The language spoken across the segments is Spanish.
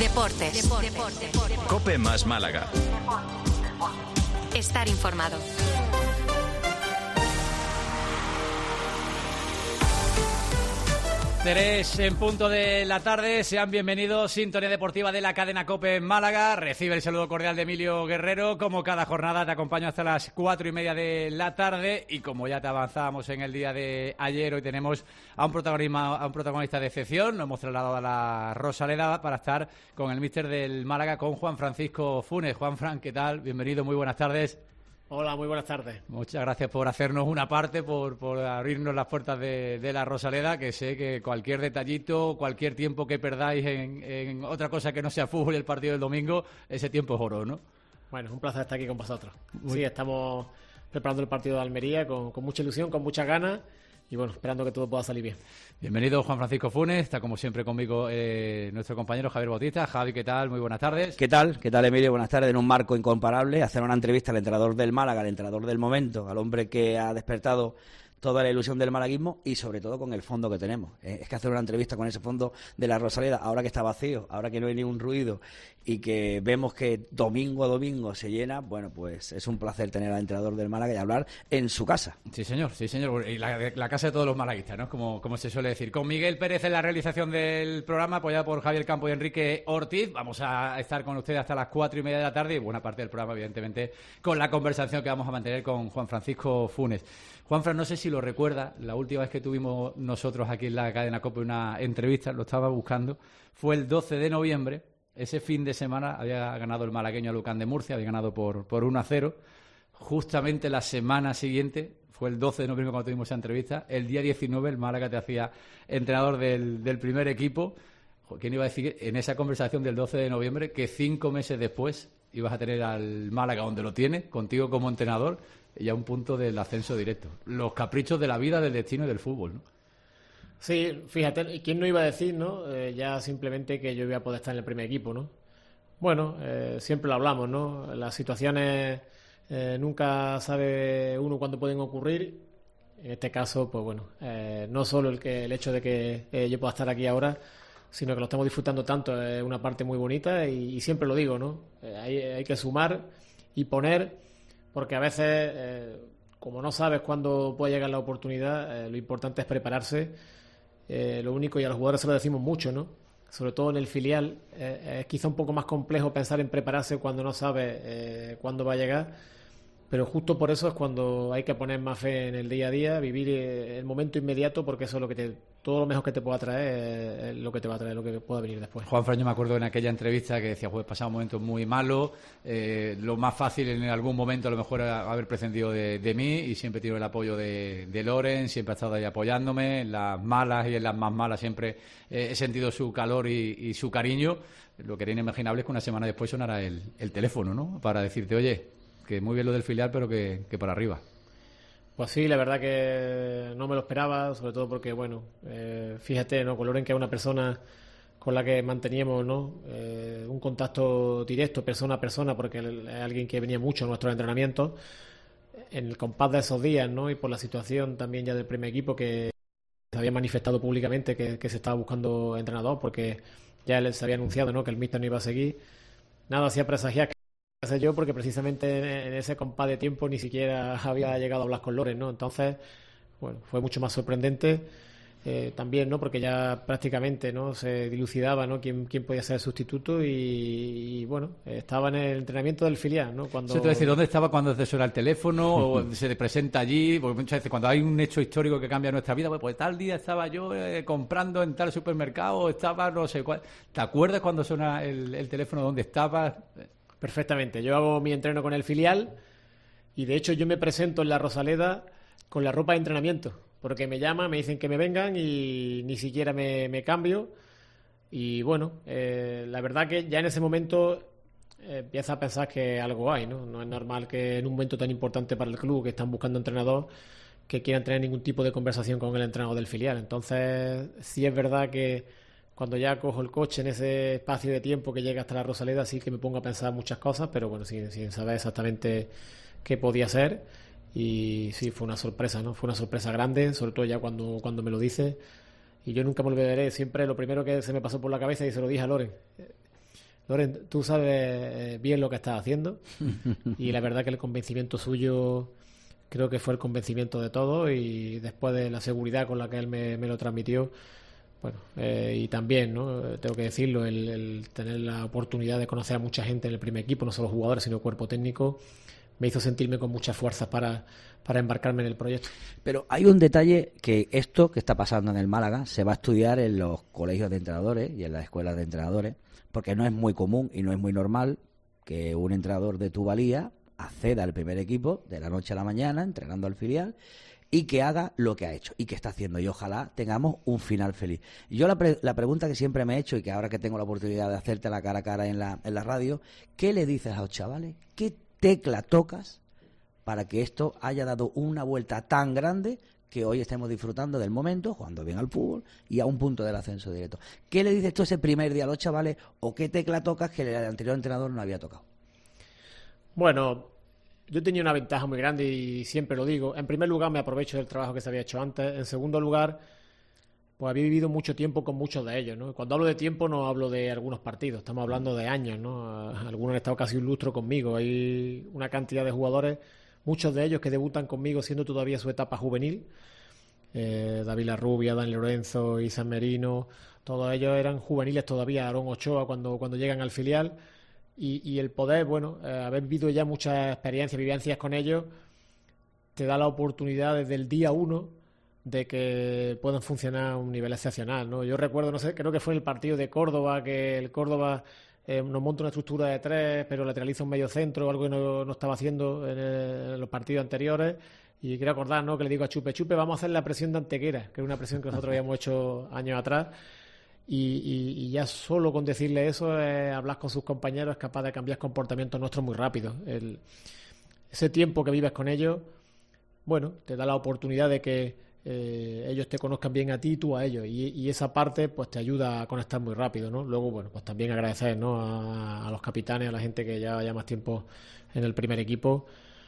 Deportes. COPE más Málaga. Estar informado. 3 en punto de la tarde, sean bienvenidos, sintonía deportiva de la cadena COPE en Málaga. Recibe el saludo cordial de Emilio Guerrero. Como cada jornada te acompaño hasta las 4:30 de la tarde y como ya te avanzábamos en el día de ayer, hoy tenemos a un protagonista de excepción. Nos hemos trasladado a la Rosaleda para estar con el míster del Málaga, con Juan Francisco Funes. Juanfran, ¿qué tal? Bienvenido, muy buenas tardes. Hola, muy buenas tardes. Muchas gracias por hacernos una parte, por abrirnos las puertas de la Rosaleda, que sé que cualquier detallito, cualquier tiempo que perdáis en otra cosa que no sea fútbol y el partido del domingo, ese tiempo es oro, ¿no? Bueno, es un placer estar aquí con vosotros. Sí, estamos preparando el partido de Almería con mucha ilusión, con muchas ganas y bueno, esperando que todo pueda salir bien. Bienvenido Juan Francisco Funes, está como siempre conmigo nuestro compañero Javier Bautista. Javi, ¿qué tal? Muy buenas tardes. ¿Qué tal? ¿Qué tal, Emilio? Buenas tardes. En un marco incomparable, hacer una entrevista al entrenador del Málaga, al entrenador del momento, al hombre que ha despertado toda la ilusión del malaguismo y sobre todo con el fondo que tenemos. Es que hacer una entrevista con ese fondo de la Rosaleda, ahora que está vacío, ahora que no hay ningún ruido y que vemos que domingo a domingo se llena, bueno, pues es un placer tener al entrenador del Málaga y hablar en su casa. Sí, señor. Y la casa de todos los malaguistas, ¿no? Como se suele decir. Con Miguel Pérez en la realización del programa, apoyado por Javier Campo y Enrique Ortiz. Vamos a estar con ustedes hasta las 4:30 de la tarde y buena parte del programa, evidentemente, con la conversación que vamos a mantener con Juan Francisco Funes. Juanfran, no sé si lo recuerda, la última vez que tuvimos nosotros aquí en la cadena COPE una entrevista, lo estaba buscando, fue el 12 de noviembre, ese fin de semana había ganado el malagueño a Lucán de Murcia, había ganado por 1-0, justamente la semana siguiente, fue el 12 de noviembre cuando tuvimos esa entrevista, el día 19 el Málaga te hacía entrenador del primer equipo. ¿Quién iba a decir en esa conversación del 12 de noviembre que 5 meses después ibas a tener al Málaga donde lo tienes, contigo como entrenador, y a un punto del ascenso directo? Los caprichos de la vida, del destino y del fútbol, ¿no? Sí, fíjate, ¿quién no iba a decir, no? Ya simplemente que yo iba a poder estar en el primer equipo, ¿no? Bueno, siempre lo hablamos, ¿no? Las situaciones nunca sabe uno cuándo pueden ocurrir. En este caso, pues bueno, no solo el hecho de que yo pueda estar aquí ahora, sino que lo estamos disfrutando tanto, es una parte muy bonita y siempre lo digo, ¿no? Hay que sumar y poner, porque a veces, como no sabes cuándo puede llegar la oportunidad, lo importante es prepararse. Lo único, y a los jugadores se lo decimos mucho, ¿no? Sobre todo en el filial, es quizá un poco más complejo pensar en prepararse cuando no sabes cuándo va a llegar. Pero justo por eso es cuando hay que poner más fe en el día a día, vivir el momento inmediato, porque eso es lo que todo lo mejor que te pueda traer es lo que te va a traer, lo que pueda venir después. Juanfran, yo me acuerdo en aquella entrevista que decía, pues pasado momentos muy malos, lo más fácil en algún momento a lo mejor era haber prescindido de mí, y siempre tenido el apoyo de Loren, siempre ha estado ahí apoyándome, en las malas y en las más malas siempre he sentido su calor y su cariño. Lo que era inimaginable es que una semana después sonara el teléfono, ¿no? Para decirte, oye, que muy bien lo del filial, pero que para arriba. Pues sí, la verdad que no me lo esperaba, sobre todo porque, bueno, fíjate, ¿no? Con Loren, que es una persona con la que manteníamos, ¿no? Un contacto directo, persona a persona, porque es alguien que venía mucho a nuestros entrenamientos, en el compás de esos días, ¿no? Y por la situación también ya del primer equipo, que se había manifestado públicamente que se estaba buscando entrenador, porque ya se había anunciado, ¿no? Que el míster no iba a seguir. Nada hacía presagiar que sé yo, porque precisamente en ese compás de tiempo ni siquiera había llegado a hablar con Loren, ¿no? Entonces, bueno, fue mucho más sorprendente también, ¿no? Porque ya prácticamente, ¿no? Se dilucidaba, ¿no? quién podía ser el sustituto y bueno, estaba en el entrenamiento del filial, ¿no? Cuando... Eso te decir, ¿dónde estaba cuando se suena el teléfono o se presenta allí? Porque muchas veces cuando hay un hecho histórico que cambia nuestra vida, pues tal día estaba yo comprando en tal supermercado, estaba no sé cuál. ¿Te acuerdas cuando suena el teléfono dónde estabas? Perfectamente. Yo hago mi entreno con el filial y de hecho yo me presento en la Rosaleda con la ropa de entrenamiento, porque me llaman, me dicen que me vengan y ni siquiera me cambio. Y bueno, la verdad que ya en ese momento empieza a pensar que algo hay, ¿no? No es normal que en un momento tan importante para el club, que están buscando entrenador, que quieran tener ningún tipo de conversación con el entrenador del filial. Entonces, sí es verdad que cuando ya cojo el coche en ese espacio de tiempo que llega hasta la Rosaleda, sí que me pongo a pensar muchas cosas, pero bueno, sin saber exactamente qué podía ser. Y sí, fue una sorpresa, ¿no? Fue una sorpresa grande, sobre todo ya cuando me lo dice. Y yo nunca me olvidaré, siempre lo primero que se me pasó por la cabeza, y se lo dije a Loren, Loren, tú sabes bien lo que estás haciendo y la verdad que el convencimiento suyo creo que fue el convencimiento de todos y después de la seguridad con la que él me lo transmitió, bueno, y también, ¿no? Tengo que decirlo, el tener la oportunidad de conocer a mucha gente en el primer equipo, no solo jugadores, sino cuerpo técnico, me hizo sentirme con muchas fuerzas para embarcarme en el proyecto. Pero hay un detalle, que esto que está pasando en el Málaga se va a estudiar en los colegios de entrenadores y en las escuelas de entrenadores, porque no es muy común y no es muy normal que un entrenador de tu valía acceda al primer equipo de la noche a la mañana, entrenando al filial, y que haga lo que ha hecho y que está haciendo. Y ojalá tengamos un final feliz. Yo la pregunta que siempre me he hecho y que ahora que tengo la oportunidad de hacerte la cara a cara en la radio, ¿qué le dices a los chavales? ¿Qué tecla tocas para que esto haya dado una vuelta tan grande que hoy estemos disfrutando del momento, jugando bien al fútbol y a un punto del ascenso directo? ¿Qué le dices tú ese primer día a los chavales o qué tecla tocas que el anterior entrenador no había tocado? Bueno, yo tenía una ventaja muy grande y siempre lo digo. En primer lugar, me aprovecho del trabajo que se había hecho antes. En segundo lugar, pues había vivido mucho tiempo con muchos de ellos, ¿no? Cuando hablo de tiempo no hablo de algunos partidos, estamos hablando de años, ¿no? Algunos han estado casi un lustro conmigo. Hay una cantidad de jugadores, muchos de ellos que debutan conmigo siendo todavía su etapa juvenil. David Larrubia, Dan Lorenzo, Isan Merino, todos ellos eran juveniles todavía, Aarón Ochoa cuando llegan al filial. Y el poder, bueno, haber vivido ya muchas experiencias, vivencias con ellos, te da la oportunidad desde el día 1 de que puedan funcionar a un nivel excepcional, ¿no? Yo recuerdo, no sé, creo que fue el partido de Córdoba, que el Córdoba nos monta una estructura de 3, pero lateraliza un medio centro, algo que no estaba haciendo en los partidos anteriores. Y quiero acordar, ¿no?, que le digo a Chupe, vamos a hacer la presión de Antequera, que es una presión que nosotros habíamos hecho años atrás. Y ya solo con decirle eso, hablar con sus compañeros es capaz de cambiar comportamientos nuestros muy rápido. Ese tiempo que vives con ellos, bueno, te da la oportunidad de que ellos te conozcan bien a ti y tú a ellos. Y esa parte pues te ayuda a conectar muy rápido, ¿no? Luego, bueno, pues también agradecer, ¿no?, a los capitanes, a la gente que lleva ya más tiempo en el primer equipo,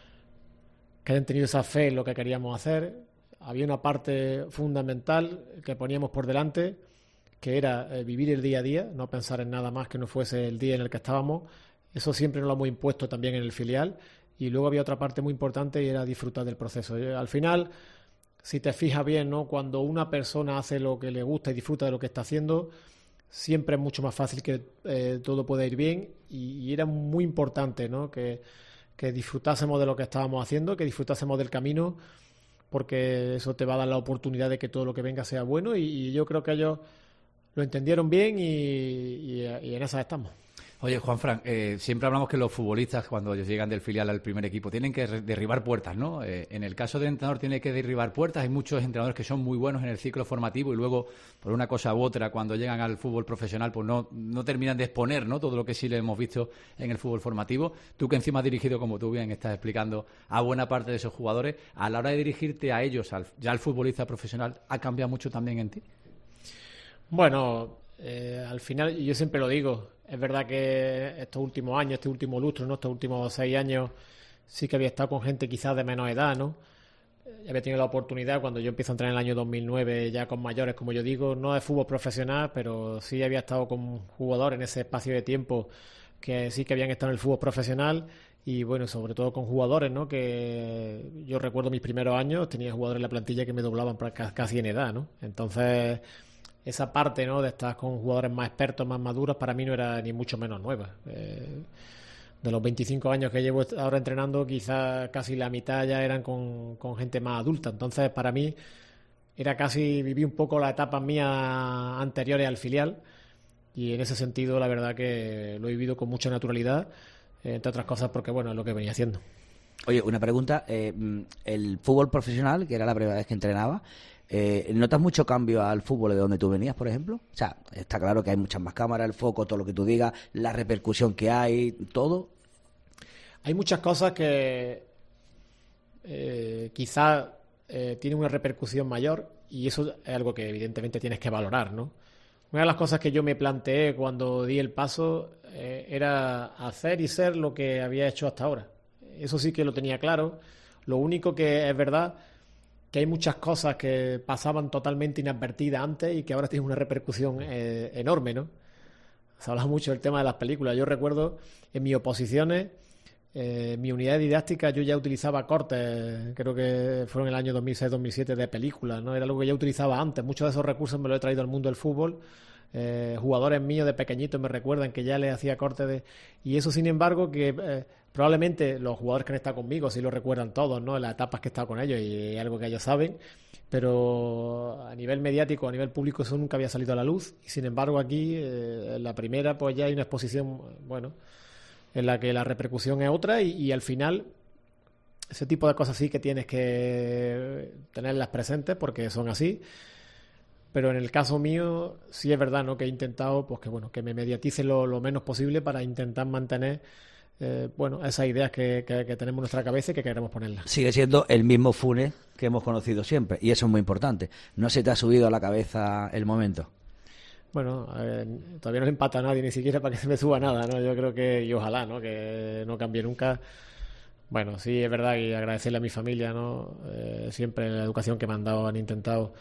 que hayan tenido esa fe en lo que queríamos hacer. Había una parte fundamental que poníamos por delante, que era vivir el día a día, no pensar en nada más que no fuese el día en el que estábamos. Eso siempre nos lo hemos impuesto también en el filial. Y luego había otra parte muy importante y era disfrutar del proceso. Al final, si te fijas bien, ¿no?, cuando una persona hace lo que le gusta y disfruta de lo que está haciendo, siempre es mucho más fácil que todo pueda ir bien. Y era muy importante, ¿no?, que disfrutásemos de lo que estábamos haciendo, que disfrutásemos del camino, porque eso te va a dar la oportunidad de que todo lo que venga sea bueno. Y yo creo que ellos lo entendieron bien y en esas estamos. Oye, Juanfran, siempre hablamos que los futbolistas, cuando ellos llegan del filial al primer equipo, tienen que derribar puertas, ¿no? En el caso del entrenador tiene que derribar puertas. Hay muchos entrenadores que son muy buenos en el ciclo formativo y luego, por una cosa u otra, cuando llegan al fútbol profesional, pues no terminan de exponer, ¿no?, todo lo que sí le hemos visto en el fútbol formativo. Tú, que encima has dirigido, como tú bien estás explicando, a buena parte de esos jugadores, a la hora de dirigirte a ellos, ya al futbolista profesional, ¿ha cambiado mucho también en ti? Bueno, al final, yo siempre lo digo, es verdad que estos últimos años, este último lustro, ¿no?, estos últimos 6 años, sí que había estado con gente quizás de menor edad, ¿no? Había tenido la oportunidad, cuando yo empiezo a entrenar en el año 2009, ya con mayores, como yo digo, no de fútbol profesional, pero sí había estado con jugadores en ese espacio de tiempo que sí que habían estado en el fútbol profesional. Y bueno, sobre todo con jugadores, ¿no?, que yo recuerdo mis primeros años, tenía jugadores en la plantilla que me doblaban casi en edad, ¿no? Entonces, esa parte, ¿no?, de estar con jugadores más expertos, más maduros, para mí no era ni mucho menos nueva. De los 25 años que llevo ahora entrenando, quizás casi la mitad ya eran con gente más adulta. Entonces, para mí, era casi, viví un poco las etapas mías anteriores al filial, y en ese sentido, la verdad que lo he vivido con mucha naturalidad, entre otras cosas porque, bueno, es lo que venía haciendo. Oye, una pregunta. El fútbol profesional, que era la primera vez que entrenaba, ¿notas mucho cambio al fútbol de donde tú venías, por ejemplo? O sea, está claro que hay muchas más cámaras, el foco, todo lo que tú digas, la repercusión que hay, todo. Hay muchas cosas que quizás tienen una repercusión mayor, y eso es algo que evidentemente tienes que valorar, ¿no? Una de las cosas que yo me planteé cuando di el paso era hacer y ser lo que había hecho hasta ahora. Eso sí que lo tenía claro. Lo único que es verdad que hay muchas cosas que pasaban totalmente inadvertidas antes y que ahora tienen una repercusión enorme, ¿no? se habla mucho del tema de las películas. Yo recuerdo en mis oposiciones, mi unidad didáctica, yo ya utilizaba cortes, creo que fueron en el año 2006-2007, de películas, ¿no? Era algo que ya utilizaba antes. Muchos de esos recursos me los he traído al mundo del fútbol. Jugadores míos de pequeñitos me recuerdan que ya les hacía cortes de... Y eso, sin embargo, que probablemente los jugadores que han estado conmigo sí lo recuerdan todos, ¿no? En las etapas que he estado con ellos, y es algo que ellos saben, pero a nivel mediático, a nivel público, eso nunca había salido a la luz. Y sin embargo aquí, en la primera, pues ya hay una exposición, bueno, en la que la repercusión es otra, y al final ese tipo de cosas sí que tienes que tenerlas presentes porque son así. Pero en el caso mío sí es verdad, ¿no? Que he intentado, pues, que bueno, que me mediatice lo menos posible para intentar mantener bueno, esas ideas que tenemos en nuestra cabeza y que queremos ponerlas. Sigue siendo el mismo Funes que hemos conocido siempre, y eso es muy importante. ¿No se te ha subido a la cabeza el momento? Bueno, todavía no le empata a nadie, ni siquiera para que se me suba nada, ¿no? Yo creo que, y ojalá, ¿no? Que no cambie nunca. Bueno, sí, es verdad, y agradecerle a mi familia, ¿no? Siempre la educación que me han dado, han intentado,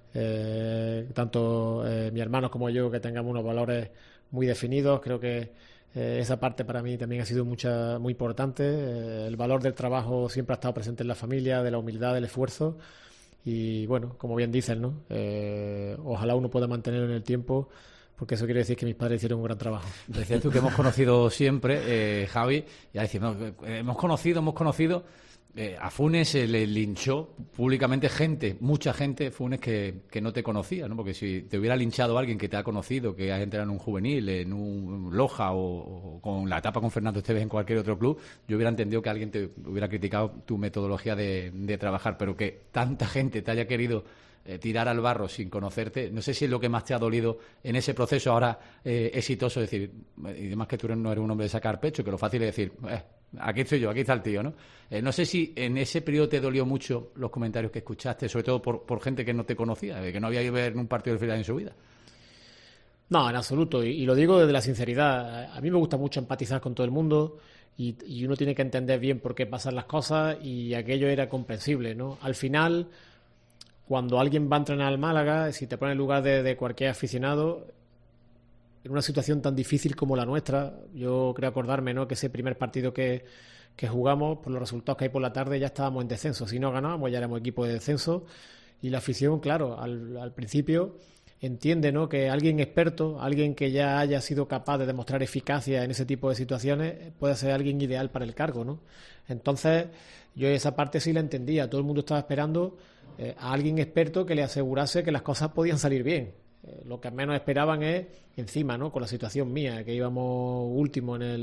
tanto mi hermano como yo, que tengamos unos valores muy definidos. Creo que esa parte para mí también ha sido muy importante. El valor del trabajo siempre ha estado presente en la familia, de la humildad, del esfuerzo. Y bueno, como bien dicen, ¿no? Ojalá uno pueda mantenerlo en el tiempo, porque eso quiere decir que mis padres hicieron un gran trabajo. Decías tú que hemos conocido siempre, Javi, ya decimos, hemos conocido, a Funes se le linchó públicamente mucha gente, Funes, que no te conocía, ¿no? Porque si te hubiera linchado alguien que te ha conocido, que has entrado en un juvenil, en un Loja o con la etapa con Fernando Esteves en cualquier otro club, yo hubiera entendido que alguien te hubiera criticado tu metodología de trabajar, pero que tanta gente te haya querido tirar al barro sin conocerte, no sé si es lo que más te ha dolido en ese proceso ahora exitoso, decir, y además que tú no eres un hombre de sacar pecho, que lo fácil es decir, aquí estoy yo, aquí está el tío, ¿no? No sé si en ese periodo te dolió mucho los comentarios que escuchaste, sobre todo por gente que no te conocía, que no había ido a ver un partido del filial en su vida. No, en absoluto, y lo digo desde la sinceridad. A mí me gusta mucho empatizar con todo el mundo, y uno tiene que entender bien por qué pasan las cosas, y aquello era comprensible, ¿no? Al final, cuando alguien va a entrenar al Málaga, si te pone en lugar de cualquier aficionado, en una situación tan difícil como la nuestra, yo creo acordarme, ¿no? Que ese primer partido que jugamos, por los resultados que hay por la tarde, ya estábamos en descenso. Si no ganábamos, ya éramos equipo de descenso, y la afición, claro, al principio entiende, ¿no? Que alguien experto, alguien que ya haya sido capaz de demostrar eficacia en ese tipo de situaciones, puede ser alguien ideal para el cargo, ¿no? Entonces, yo esa parte sí la entendía. Todo el mundo estaba esperando a alguien experto que le asegurase que las cosas podían salir bien. Lo que menos esperaban es, encima, ¿no? Con la situación mía, que íbamos último con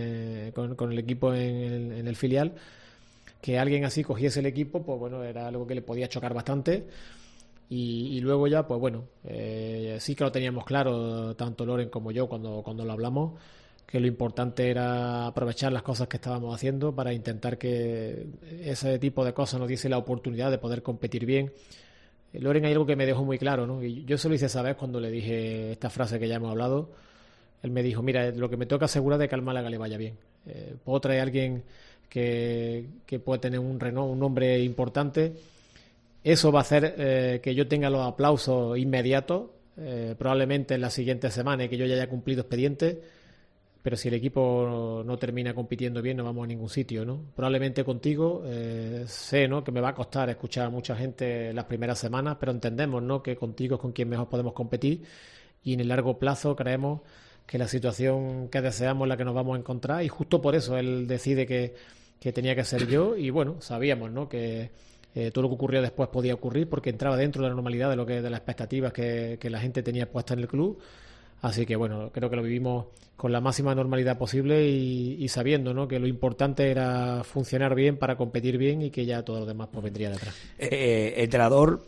el equipo en el filial, que alguien así cogiese el equipo, pues bueno, era algo que le podía chocar bastante. Y luego ya, pues bueno, sí que lo teníamos claro, tanto Loren como yo, cuando lo hablamos, que lo importante era aprovechar las cosas que estábamos haciendo para intentar que ese tipo de cosas nos diese la oportunidad de poder competir bien. Loren, hay algo que me dejó muy claro, ¿no? Y yo se lo hice saber cuando le dije esta frase que ya hemos hablado. Él me dijo, mira, lo que me toca asegurar de que al Málaga le vaya bien. Puedo traer a alguien que puede tener un nombre importante. Eso va a hacer que yo tenga los aplausos inmediatos, probablemente en la siguiente semana, y que yo ya haya cumplido expediente. Pero si el equipo no termina compitiendo bien, no vamos a ningún sitio, ¿no? Probablemente contigo, sé, ¿no? Que me va a costar escuchar a mucha gente las primeras semanas, pero entendemos, ¿no? Que contigo es con quien mejor podemos competir, y en el largo plazo creemos que la situación que deseamos es la que nos vamos a encontrar, y justo por eso él decide que tenía que ser yo, y bueno, sabíamos, ¿no? Que todo lo que ocurrió después podía ocurrir porque entraba dentro de la normalidad de las expectativas que la gente tenía puesta en el club. Así que bueno, creo que lo vivimos con la máxima normalidad posible y sabiendo, ¿no? Que lo importante era funcionar bien para competir bien, y que ya todo lo demás pues vendría detrás. Entrenador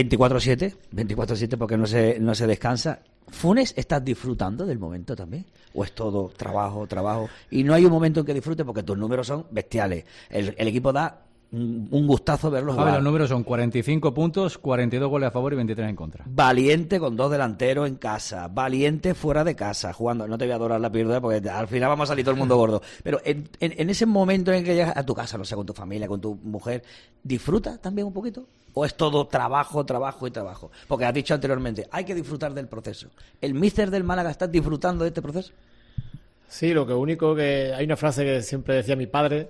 24/7 porque no se descansa. ¿Funes estás disfrutando del momento también? ¿O es todo trabajo? Y no hay un momento en que disfrutes porque tus números son bestiales. El equipo da un gustazo verlo Javi, jugar. los números son 45 puntos, 42 goles a favor y 23 en contra. Valiente con 2 delanteros en casa, valiente fuera de casa, jugando. No te voy a adorar la píldora porque al final vamos a salir todo el mundo gordo. Pero en ese momento en que llegas a tu casa, no sé, con tu familia, con tu mujer, ¿disfrutas también un poquito? ¿O es todo trabajo, trabajo y trabajo? Porque has dicho anteriormente, hay que disfrutar del proceso. ¿El míster del Málaga está disfrutando de este proceso? Sí, lo que único que... Hay una frase que siempre decía mi padre,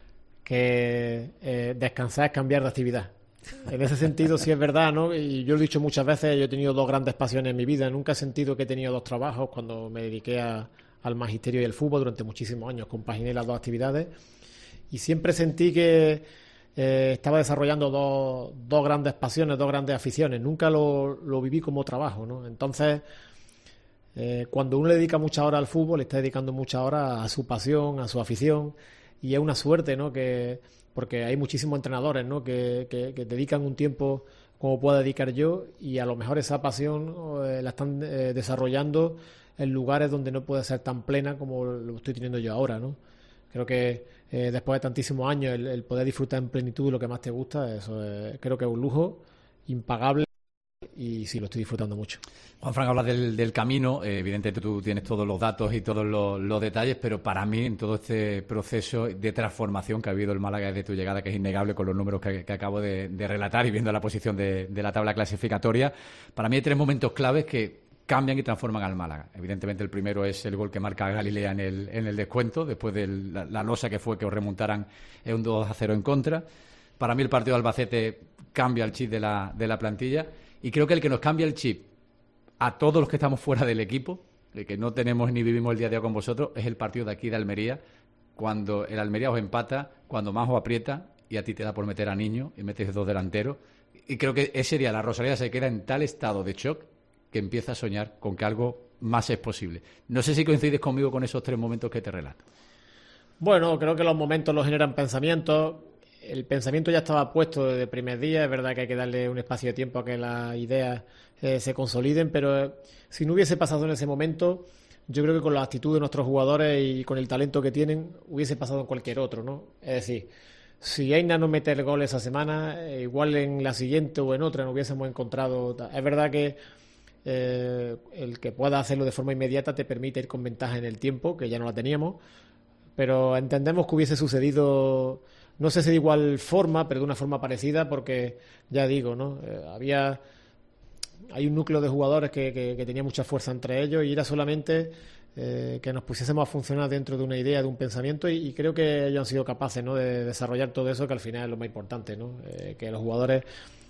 que descansar es cambiar de actividad. En ese sentido sí es verdad, ¿no? Y yo lo he dicho muchas veces, yo he tenido 2 grandes pasiones en mi vida. Nunca he sentido que he tenido 2 trabajos cuando me dediqué al magisterio y al fútbol durante muchísimos años. Compaginé las 2 actividades y siempre sentí que estaba desarrollando dos grandes pasiones, 2 grandes aficiones. Nunca lo viví como trabajo, ¿no? Entonces, cuando uno le dedica muchas horas al fútbol, le está dedicando muchas horas a su pasión, a su afición. Y es una suerte, ¿no? Porque hay muchísimos entrenadores, ¿no? que dedican un tiempo como pueda dedicar yo y a lo mejor esa pasión la están desarrollando en lugares donde no puede ser tan plena como lo estoy teniendo yo ahora, ¿no? Creo que después de tantísimos años el poder disfrutar en plenitud lo que más te gusta, eso creo que es un lujo impagable. Y sí, lo estoy disfrutando mucho. Juanfran, hablas del camino. Evidentemente tú tienes todos los datos y todos los detalles, pero para mí en todo este proceso de transformación que ha habido el Málaga desde tu llegada, que es innegable con los números que acabo de relatar y viendo la posición de la tabla clasificatoria, para mí hay 3 momentos claves que cambian y transforman al Málaga. Evidentemente el primero es el gol que marca Galilea en el descuento, después de la losa que fue que os remontaran un 2-0 en contra. Para mí el partido de Albacete cambia el chip de la plantilla. Y creo que el que nos cambia el chip a todos los que estamos fuera del equipo, el que no tenemos ni vivimos el día a día con vosotros, es el partido de aquí de Almería, cuando el Almería os empata, cuando más os aprieta y a ti te da por meter a Niño y metes 2 delanteros. Y creo que ese día la Rosaleda se queda en tal estado de shock que empieza a soñar con que algo más es posible. No sé si coincides conmigo con esos 3 momentos que te relato. Bueno, creo que los momentos los generan pensamientos. El pensamiento ya estaba puesto desde el primer día. Es verdad que hay que darle un espacio de tiempo a que las ideas se consoliden, pero si no hubiese pasado en ese momento, yo creo que con la actitud de nuestros jugadores y con el talento que tienen, hubiese pasado en cualquier otro, ¿no? Es decir, si Eina no mete el gol esa semana, igual en la siguiente o en otra no hubiésemos encontrado... Es verdad que el que pueda hacerlo de forma inmediata te permite ir con ventaja en el tiempo, que ya no la teníamos, pero entendemos que hubiese sucedido... No sé si de igual forma, pero de una forma parecida, porque ya digo, ¿no? Hay un núcleo de jugadores que tenía mucha fuerza entre ellos y era solamente que nos pusiésemos a funcionar dentro de una idea, de un pensamiento y creo que ellos han sido capaces, ¿no? De desarrollar todo eso, que al final es lo más importante, ¿no? Que los jugadores,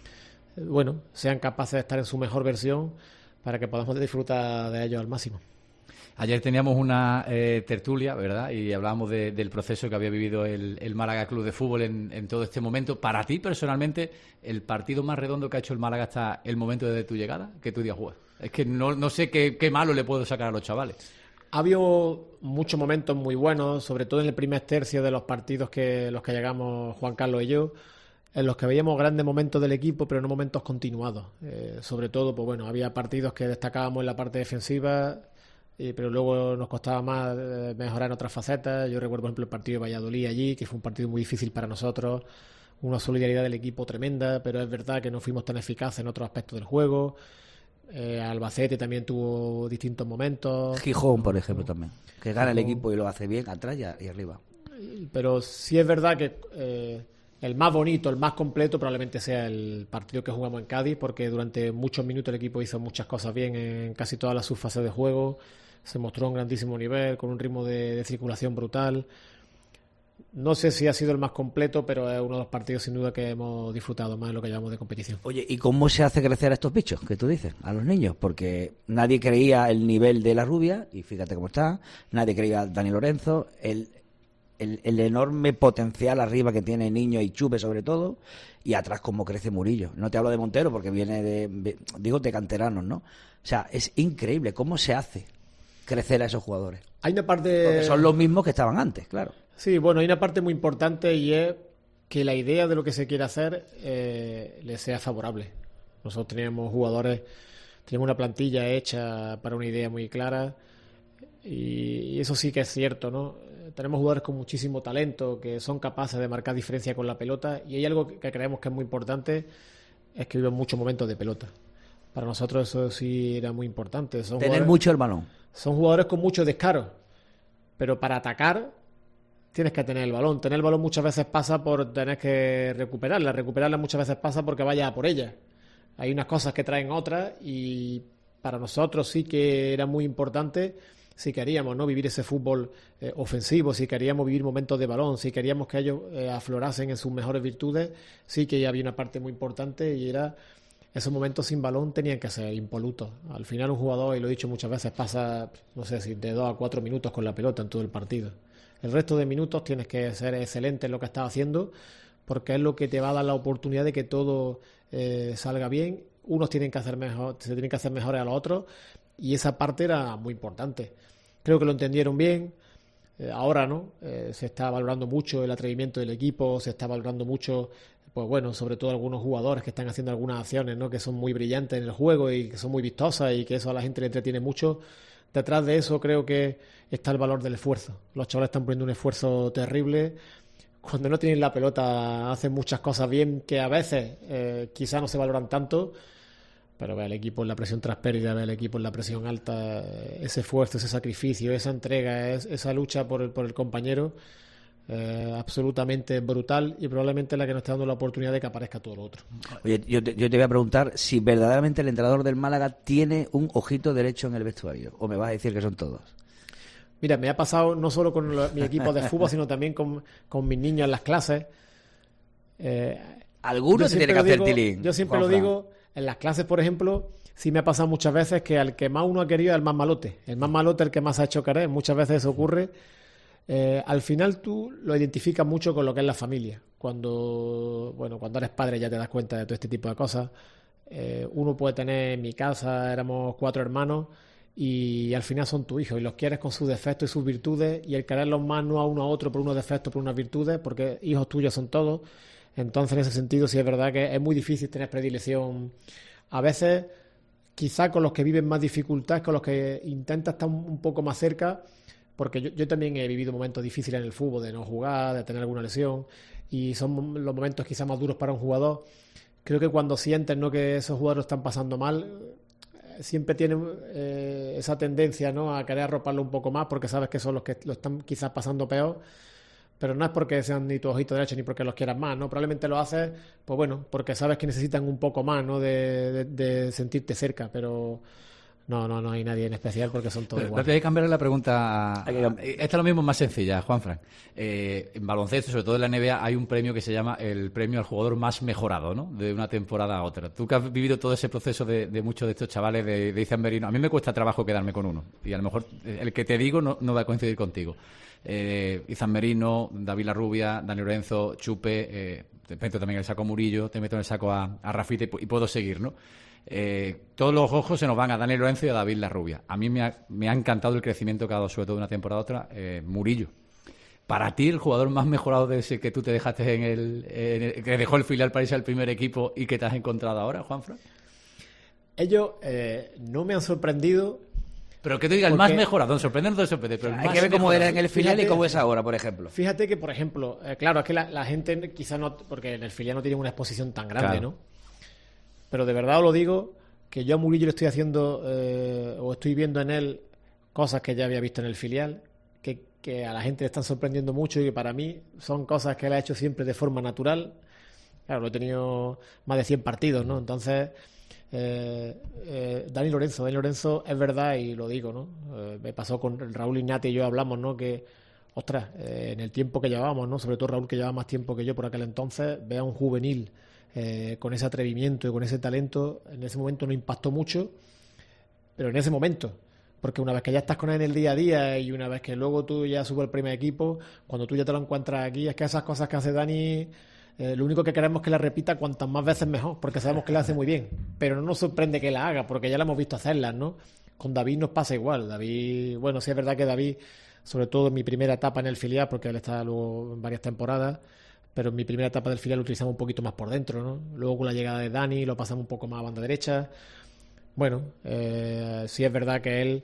sean capaces de estar en su mejor versión para que podamos disfrutar de ellos al máximo. Ayer teníamos una tertulia, ¿verdad? Y hablábamos del proceso que había vivido el Málaga Club de Fútbol en todo este momento. Para ti, personalmente, el partido más redondo que ha hecho el Málaga hasta el momento de tu llegada, que tú digas, es que no sé qué malo le puedo sacar a los chavales. Ha habido muchos momentos muy buenos, sobre todo en el primer tercio de los partidos los que llegamos Juan Carlos y yo, en los que veíamos grandes momentos del equipo, pero no momentos continuados. Sobre todo, había partidos que destacábamos en la parte defensiva, pero luego nos costaba más mejorar en otras facetas. Yo recuerdo, por ejemplo, el partido de Valladolid allí, que fue un partido muy difícil para nosotros, una solidaridad del equipo tremenda, pero es verdad que no fuimos tan eficaces en otros aspectos del juego. Albacete también tuvo distintos momentos. Gijón, por ejemplo, también, que gana el equipo y lo hace bien atrás y arriba. Pero sí es verdad que el más bonito, el más completo probablemente sea el partido que jugamos en Cádiz, porque durante muchos minutos el equipo hizo muchas cosas bien en casi todas las subfases de juego. Se mostró a un grandísimo nivel, con un ritmo de circulación brutal. No sé si ha sido el más completo, pero es uno de los partidos sin duda que hemos disfrutado más en lo que llevamos de competición. Oye, ¿y cómo se hace crecer a estos bichos que tú dices, a los niños? Porque nadie creía el nivel de la rubia, y fíjate cómo está, nadie creía a Dani Lorenzo, el enorme potencial arriba que tiene Niño y Chupe sobre todo, y atrás cómo crece Murillo. No te hablo de Montero porque viene de canteranos, ¿no? O sea, es increíble cómo se hace crecer a esos jugadores. Hay una parte... Porque son los mismos que estaban antes, claro. Sí, hay una parte muy importante y es que la idea de lo que se quiere hacer le sea favorable. Nosotros teníamos una plantilla hecha para una idea muy clara y eso sí que es cierto, ¿no? tenemos jugadores con muchísimo talento que son capaces de marcar diferencia con la pelota, y hay algo que creemos que es muy importante, es que viven muchos momentos de pelota. Para nosotros eso sí era muy importante. Tener mucho el balón. Son jugadores con mucho descaro, pero para atacar tienes que tener el balón. Tener el balón muchas veces pasa por tener que recuperarla. Recuperarla muchas veces pasa porque vayas a por ella. Hay unas cosas que traen otras, y para nosotros sí que era muy importante, si queríamos, ¿no?, vivir ese fútbol ofensivo, si queríamos vivir momentos de balón, si queríamos que ellos aflorasen en sus mejores virtudes, sí que había una parte muy importante, y era esos momentos sin balón tenían que ser impolutos. Al final un jugador, y lo he dicho muchas veces, pasa, no sé, si de 2 a 4 minutos con la pelota en todo el partido. El resto de minutos tienes que ser excelente en lo que estás haciendo, porque es lo que te va a dar la oportunidad de que todo salga bien. Unos tienen que hacer mejor, se tienen que hacer mejores a los otros, y esa parte era muy importante. Creo que lo entendieron bien. Ahora, ¿no? Se está valorando mucho el atrevimiento del equipo, se está valorando mucho, pues bueno, sobre todo algunos jugadores que están haciendo algunas acciones, ¿no?, que son muy brillantes en el juego y que son muy vistosas, y que eso a la gente le entretiene mucho. Detrás de eso creo que está el valor del esfuerzo. Los chavales están poniendo un esfuerzo terrible. Cuando no tienen la pelota hacen muchas cosas bien que a veces quizá no se valoran tanto, pero ve al equipo en la presión tras pérdida, ve al equipo en la presión alta, ese esfuerzo, ese sacrificio, esa entrega, esa lucha por el compañero, absolutamente brutal, y probablemente la que nos está dando la oportunidad de que aparezca todo lo otro. Oye, yo te voy a preguntar si verdaderamente el entrenador del Málaga tiene un ojito derecho en el vestuario, o me vas a decir que son todos. Mira, me ha pasado no solo con mi equipo de fútbol, sino también con mis niños en las clases. Algunos se tiene que hacer tilín. Yo siempre lo digo, en las clases, por ejemplo, sí me ha pasado muchas veces que al que más uno ha querido es el más malote. El más malote es el que más ha hecho querer. Muchas veces eso ocurre. Al final tú lo identificas mucho con lo que es la familia. Cuando eres padre ya te das cuenta de todo este tipo de cosas. Uno puede tener, en mi casa éramos 4 hermanos, y al final son tus hijos, y los quieres con sus defectos y sus virtudes, y el quererlos más no a uno a otro por unos defectos, por unas virtudes, porque hijos tuyos son todos. Entonces, en ese sentido, sí es verdad que es muy difícil tener predilección. A veces, quizá con los que viven más dificultades, con los que intentas estar un poco más cerca, porque yo también he vivido momentos difíciles en el fútbol, de no jugar, de tener alguna lesión, y son los momentos quizá más duros para un jugador. Creo que cuando sientes, ¿no?, que esos jugadores están pasando mal, siempre tienen esa tendencia, ¿no?, a querer arroparlo un poco más, porque sabes que son los que lo están quizás pasando peor. Pero no es porque sean ni tu ojito derecho ni porque los quieras más, ¿no? Probablemente lo haces, pues bueno, porque sabes que necesitan un poco más, ¿no?, de sentirte cerca, pero no hay nadie en especial porque son todos iguales. Hay que cambiarle la pregunta. Esta es lo mismo, más sencilla, Juanfran. En baloncesto, sobre todo en la NBA, hay un premio que se llama el premio al jugador más mejorado, ¿no?, de una temporada a otra. Tú que has vivido todo ese proceso de muchos de estos chavales de Izan Merino, a mí me cuesta trabajo quedarme con uno, y a lo mejor el que te digo no va a coincidir contigo. Izan Merino, David Larrubia, Dani Lorenzo, Chupe, te meto también en el saco Murillo, te meto en el saco a Rafita, y puedo seguir, ¿no? Todos los ojos se nos van a Dani Lorenzo y a David Larrubia. A mí me ha encantado el crecimiento que ha dado, sobre todo de una temporada a otra, Murillo. Para ti, el jugador más mejorado de ese que tú te dejaste que dejó el filial para irse al primer equipo y que te has encontrado ahora, Juanfran. Ellos no me han sorprendido. Pero que te diga, el más mejorado, sorprender no te sorprende, pero hay que ver cómo era en el filial y cómo es ahora, por ejemplo. Fíjate que, por ejemplo, claro, es que la gente quizás no, porque en el filial no tiene una exposición tan grande, claro, ¿no? Pero de verdad os lo digo, que yo a Murillo le estoy haciendo, o estoy viendo en él cosas que ya había visto en el filial, que a la gente le están sorprendiendo mucho, y que para mí son cosas que él ha hecho siempre de forma natural. Claro, lo he tenido más de 100 partidos, ¿no? Entonces, Dani Lorenzo es verdad, y lo digo, ¿no? Me pasó con Raúl Ignati y yo hablamos, ¿no?, que, ostras, en el tiempo que llevábamos, ¿no?, sobre todo Raúl, que llevaba más tiempo que yo por aquel entonces, ve a un juvenil con ese atrevimiento y con ese talento, en ese momento no impactó mucho, pero en ese momento, porque una vez que ya estás con él en el día a día, y una vez que luego tú ya subes al primer equipo, cuando tú ya te lo encuentras aquí, es que esas cosas que hace Dani, lo único que queremos es que la repita cuantas más veces mejor, porque sabemos que la hace muy bien, pero no nos sorprende que la haga, porque ya la hemos visto hacerlas, ¿no? Con David nos pasa igual. David, bueno, sí es verdad que David, sobre todo en mi primera etapa en el filial, porque él está luego en varias temporadas, pero en mi primera etapa del filial lo utilizamos un poquito más por dentro, ¿no? Luego con la llegada de Dani lo pasamos un poco más a banda derecha. Bueno, sí es verdad que él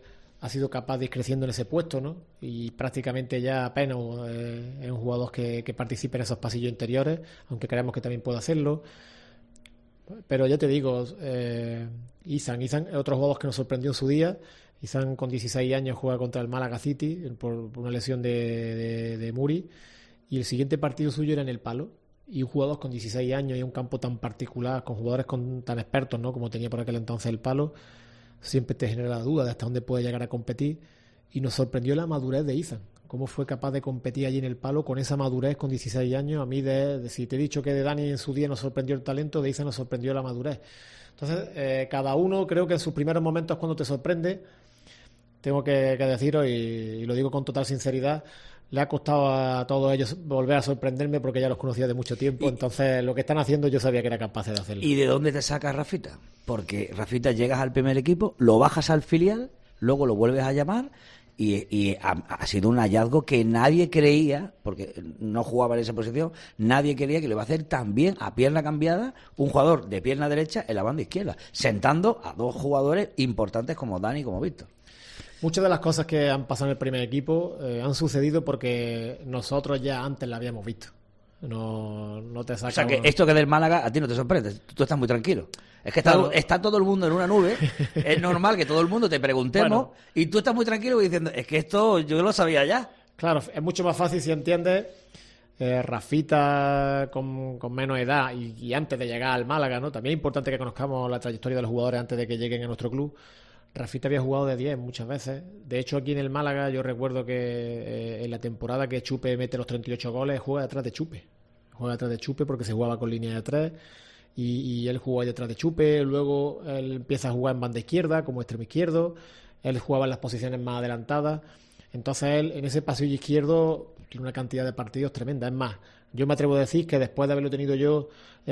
ha sido capaz de ir creciendo en ese puesto, ¿no? Y prácticamente ya apenas es un jugador que participe en esos pasillos interiores, aunque creemos que también puede hacerlo. Pero ya te digo, Izan es otro jugador que nos sorprendió en su día. Izan con 16 años juega contra el Málaga City por una lesión de Muri, y el siguiente partido suyo era en el Palo. Y un jugador con 16 años y un campo tan particular, con jugadores tan expertos, ¿no?, como tenía por aquel entonces el Palo, siempre te genera la duda de hasta dónde puede llegar a competir. Y nos sorprendió la madurez de Izan, cómo fue capaz de competir allí en el Palo con esa madurez con 16 años. A mí, si te he dicho que de Dani en su día nos sorprendió el talento, de Izan nos sorprendió la madurez. Entonces, cada uno, creo que en sus primeros momentos, cuando te sorprende, tengo que deciros, y lo digo con total sinceridad, le ha costado a todos ellos volver a sorprenderme, porque ya los conocía de mucho tiempo. Entonces, lo que están haciendo yo sabía que era capaz de hacerlo. ¿Y de dónde te sacas Rafita? Porque Rafita, llegas al primer equipo, lo bajas al filial, luego lo vuelves a llamar, y ha sido un hallazgo que nadie creía, porque no jugaba en esa posición, nadie creía que lo iba a hacer tan bien a pierna cambiada un jugador de pierna derecha en la banda izquierda, sentando a dos jugadores importantes como Dani y como Víctor. Muchas de las cosas que han pasado en el primer equipo han sucedido porque nosotros ya antes la habíamos visto. No te saca. O sea, que esto que del Málaga a ti no te sorprende, tú estás muy tranquilo. Es que está todo el mundo en una nube, es normal que todo el mundo te preguntemos, y tú estás muy tranquilo diciendo, es que esto yo lo sabía ya. Claro, es mucho más fácil si entiendes. Rafita con menos edad y antes de llegar al Málaga, ¿no? También es importante que conozcamos la trayectoria de los jugadores antes de que lleguen a nuestro club. Rafita había jugado de 10 muchas veces. De hecho, aquí en el Málaga yo recuerdo que en la temporada que Chupe mete los 38 goles, juega detrás de Chupe. Juega detrás de Chupe porque se jugaba con línea de 3, y él jugó ahí detrás de Chupe. Luego él empieza a jugar en banda izquierda como extremo izquierdo. Él jugaba en las posiciones más adelantadas. Entonces él en ese pasillo izquierdo tiene una cantidad de partidos tremenda. Es más, yo me atrevo a decir que después de haberlo tenido yo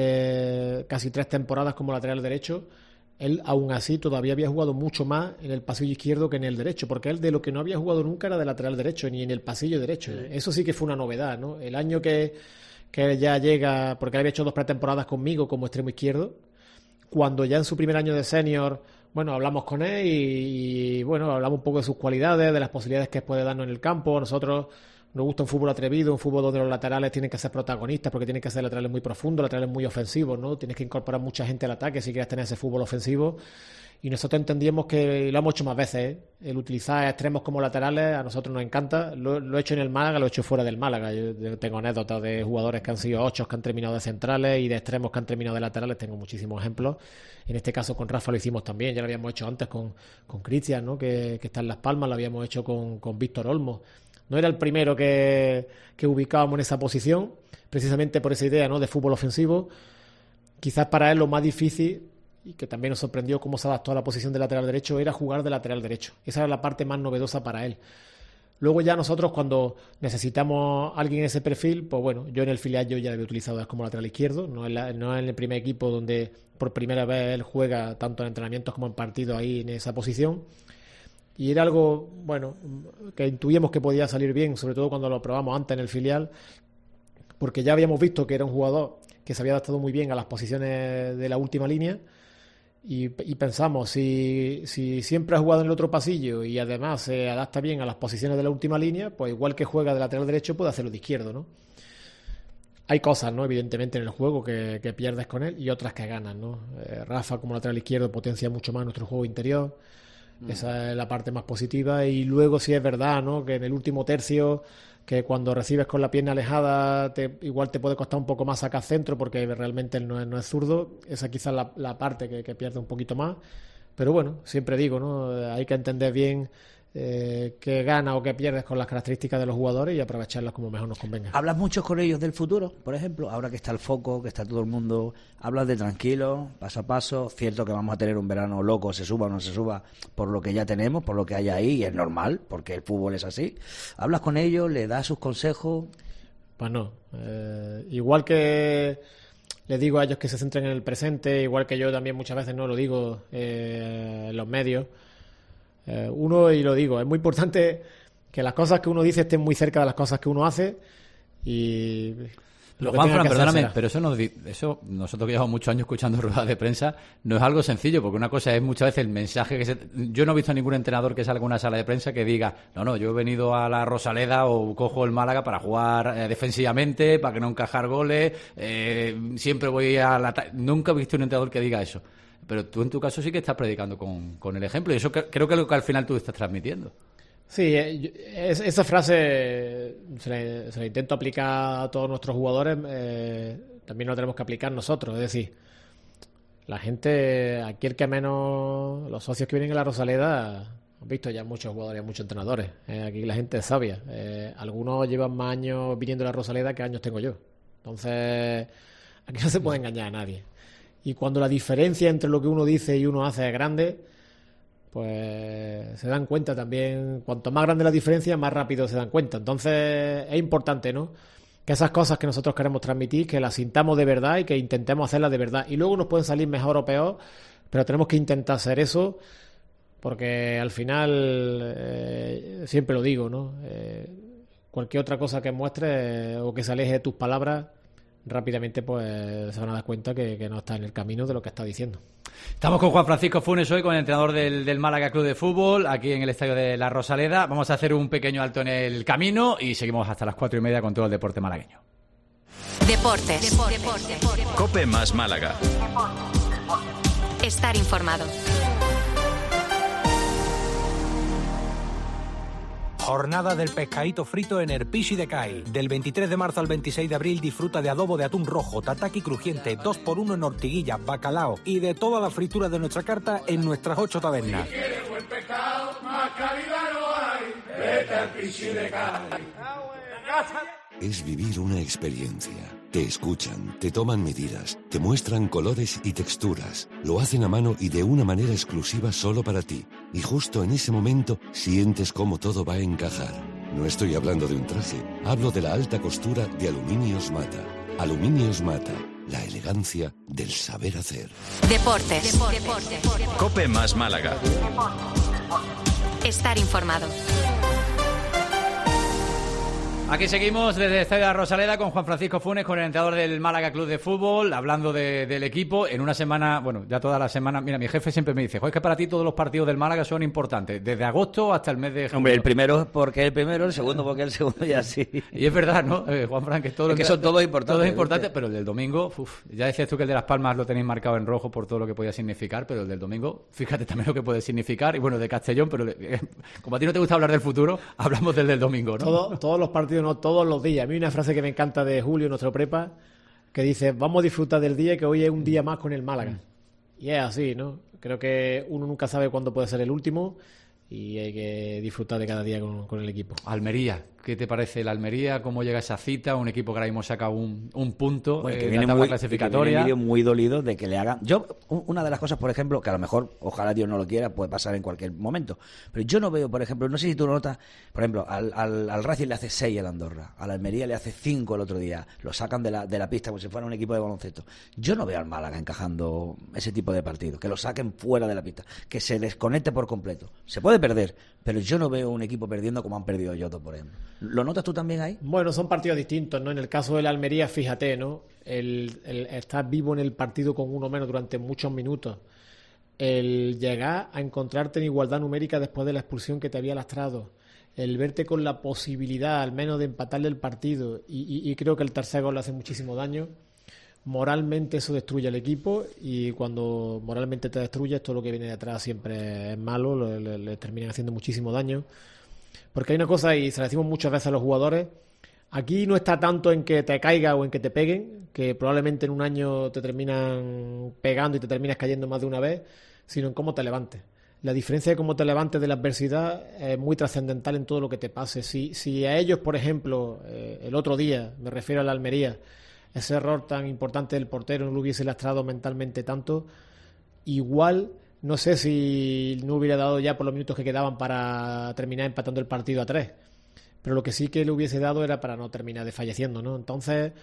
casi 3 temporadas como lateral derecho, él aún así todavía había jugado mucho más en el pasillo izquierdo que en el derecho, porque él de lo que no había jugado nunca era de lateral derecho, ni en el pasillo derecho. Eso sí que fue una novedad, ¿no? El año que ya llega, porque él había hecho 2 pretemporadas conmigo como extremo izquierdo, cuando ya en su primer año de senior, bueno, hablamos con él y bueno, hablamos un poco de sus cualidades, de las posibilidades que puede darnos en el campo. Nosotros nos gusta un fútbol atrevido, un fútbol donde los laterales tienen que ser protagonistas, porque tienen que ser laterales muy profundos, laterales muy ofensivos, ¿no? Tienes que incorporar mucha gente al ataque si quieres tener ese fútbol ofensivo. Y nosotros entendíamos que, y lo hemos hecho más veces, el utilizar extremos como laterales a nosotros nos encanta. Lo he hecho en el Málaga, lo he hecho fuera del Málaga. Yo tengo anécdotas de jugadores que han sido 8 que han terminado de centrales, y de extremos que han terminado de laterales. Tengo muchísimos ejemplos. En este caso con Rafa lo hicimos también, ya lo habíamos hecho antes con Cristian, ¿no? que está en Las Palmas, lo habíamos hecho con Víctor Olmo. No era el primero que ubicábamos en esa posición, precisamente por esa idea, ¿no?, de fútbol ofensivo. Quizás para él lo más difícil, y que también nos sorprendió cómo se adaptó a la posición de lateral derecho, era jugar de lateral derecho. Esa era la parte más novedosa para él. Luego ya nosotros, cuando necesitamos a alguien en ese perfil, pues bueno, yo en el filial yo ya lo había utilizado como lateral izquierdo, no en el primer equipo donde por primera vez él juega tanto en entrenamientos como en partidos ahí en esa posición. Y era algo, bueno, que intuíamos que podía salir bien, sobre todo cuando lo probamos antes en el filial, porque ya habíamos visto que era un jugador que se había adaptado muy bien a las posiciones de la última línea, y pensamos, si siempre ha jugado en el otro pasillo y además se adapta bien a las posiciones de la última línea, pues igual que juega de lateral derecho puede hacerlo de izquierdo, ¿no? Hay cosas, ¿no?, evidentemente en el juego que pierdes con él, y otras que ganas, ¿no? Rafa como lateral izquierdo potencia mucho más nuestro juego interior. Esa es la parte más positiva. Y luego sí es verdad, ¿no?, que en el último tercio, que cuando recibes con la pierna alejada igual te puede costar un poco más sacar centro, porque realmente él no es zurdo. Esa quizás la parte que pierde un poquito más. Pero bueno, siempre digo, ¿no?, hay que entender bien qué gana o qué pierdes con las características de los jugadores y aprovecharlas como mejor nos convenga. ¿Hablas mucho con ellos del futuro, por ejemplo? Ahora que está el foco, que está todo el mundo, hablas de tranquilo, paso a paso. Cierto que vamos a tener un verano loco, se suba o no se suba, por lo que ya tenemos, por lo que hay ahí, y es normal, porque el fútbol es así. ¿Hablas con ellos, le das sus consejos? Pues no, igual que les digo a ellos que se centren en el presente, igual que yo también muchas veces no lo digo en los medios. Y lo digo, es muy importante que las cosas que uno dice estén muy cerca de las cosas que uno hace, Pero Juanfran, perdóname, pero eso nosotros que llevamos muchos años escuchando ruedas de prensa, no es algo sencillo, porque una cosa es muchas veces el mensaje yo no he visto a ningún entrenador que salga a una sala de prensa que diga, no, yo he venido a la Rosaleda o cojo el Málaga para jugar defensivamente, para que no encajar goles, siempre voy nunca he visto un entrenador que diga eso. Pero tú en tu caso sí que estás predicando con el ejemplo, y eso creo que es lo que al final tú estás transmitiendo. Sí, esa frase se la intento aplicar a todos nuestros jugadores, también lo tenemos que aplicar nosotros, es decir, la gente, aquí el que menos, los socios que vienen a la Rosaleda, han visto ya muchos jugadores, muchos entrenadores, aquí la gente es sabia, algunos llevan más años viniendo a la Rosaleda que años tengo yo, entonces aquí no se puede engañar a nadie, y cuando la diferencia entre lo que uno dice y uno hace es grande, pues se dan cuenta también, cuanto más grande la diferencia, más rápido se dan cuenta. Entonces es importante, ¿no?, que esas cosas que nosotros queremos transmitir, que las sintamos de verdad y que intentemos hacerlas de verdad. Y luego nos pueden salir mejor o peor, pero tenemos que intentar hacer eso, porque al final, siempre lo digo, ¿no?, cualquier otra cosa que muestres o que se aleje de tus palabras, rápidamente pues se van a dar cuenta que no está en el camino de lo que está diciendo. Estamos con Juan Francisco Funes hoy, con el entrenador del Málaga Club de Fútbol, aquí en el estadio de la Rosaleda. Vamos a hacer un pequeño alto en el camino y seguimos hasta las 4:30 con todo el deporte malagueño. Deportes. COPE más Málaga. Estar informado. Jornada del pescadito frito en Erpixi de Cai. Del 23 de marzo al 26 de abril disfruta de adobo de atún rojo, tataki crujiente, 2x1 en ortiguilla, bacalao y de toda la fritura de nuestra carta en nuestras 8 tabernas. Si quieres buen pescado, más calidad no hay. Vete al Erpixi de Cai. Es vivir una experiencia. Te escuchan, te toman medidas, te muestran colores y texturas. Lo hacen a mano y de una manera exclusiva solo para ti. Y justo en ese momento sientes cómo todo va a encajar. No estoy hablando de un traje, hablo de la alta costura de Aluminios Mata. Aluminios Mata, la elegancia del saber hacer. Deportes. COPE más Málaga. Estar informado. Aquí seguimos desde el estadio de la Rosaleda con Juan Francisco Funes, con el entrenador del Málaga Club de Fútbol, hablando del equipo. En una semana, bueno, ya toda la semana, mira, mi jefe siempre me dice, es que para ti todos los partidos del Málaga son importantes, desde agosto hasta el mes de junio. Hombre, el primero porque el primero, el segundo porque el segundo y así. Y es verdad, ¿no, Juan Fran? Que son todos importantes. Todos importantes, pero el del domingo, ya decías tú que el de Las Palmas lo tenéis marcado en rojo por todo lo que podía significar, pero el del domingo, fíjate también lo que puede significar, y bueno, de Castellón, pero como a ti no te gusta hablar del futuro, hablamos del domingo, ¿no? Todos los partidos, no todos los días. A mí hay una frase que me encanta de Julio, nuestro prepa, que dice, vamos a disfrutar del día, que hoy es un día más con el Málaga. Y es así, ¿no? Creo que uno nunca sabe cuándo puede ser el último y hay que disfrutar de cada día con el equipo. Almería, ¿qué te parece la Almería? ¿Cómo llega esa cita? Un equipo que ahora mismo saca un punto que en la tabla clasificatoria. Que viene muy dolido de que le hagan... Yo, una de las cosas, por ejemplo, que a lo mejor, ojalá Dios no lo quiera, puede pasar en cualquier momento, pero yo no veo, por ejemplo, no sé si tú lo notas, por ejemplo, al Racing le hace 6 al Andorra, a la Almería le hace 5 el otro día, lo sacan de la pista como si fuera un equipo de baloncesto. Yo no veo al Málaga encajando ese tipo de partidos, que lo saquen fuera de la pista, que se desconecte por completo. Se puede perder, pero yo no veo un equipo perdiendo como han perdido Yoto, por ejemplo. ¿Lo notas tú también ahí? Bueno, son partidos distintos, ¿no? En el caso de la Almería, fíjate, ¿no? El estar vivo en el partido con uno menos durante muchos minutos, el llegar a encontrarte en igualdad numérica después de la expulsión que te había lastrado, el verte con la posibilidad al menos de empatarle el partido, y creo que el tercer gol le hace muchísimo daño. Moralmente eso destruye al equipo, y cuando moralmente te destruyes, todo lo que viene de atrás siempre es malo, le terminan haciendo muchísimo daño. Porque hay una cosa, y se la decimos muchas veces a los jugadores, aquí no está tanto en que te caiga o en que te peguen, que probablemente en un año te terminan pegando y te terminas cayendo más de una vez, sino en cómo te levantes. La diferencia de cómo te levantes de la adversidad es muy trascendental en todo lo que te pase. Si a ellos, por ejemplo, el otro día, me refiero a la Almería, ese error tan importante del portero no lo hubiese lastrado mentalmente tanto, igual no sé si no hubiera dado ya por los minutos que quedaban para terminar empatando el partido a 3, pero lo que sí que le hubiese dado era para no terminar desfalleciendo, ¿no? Entonces,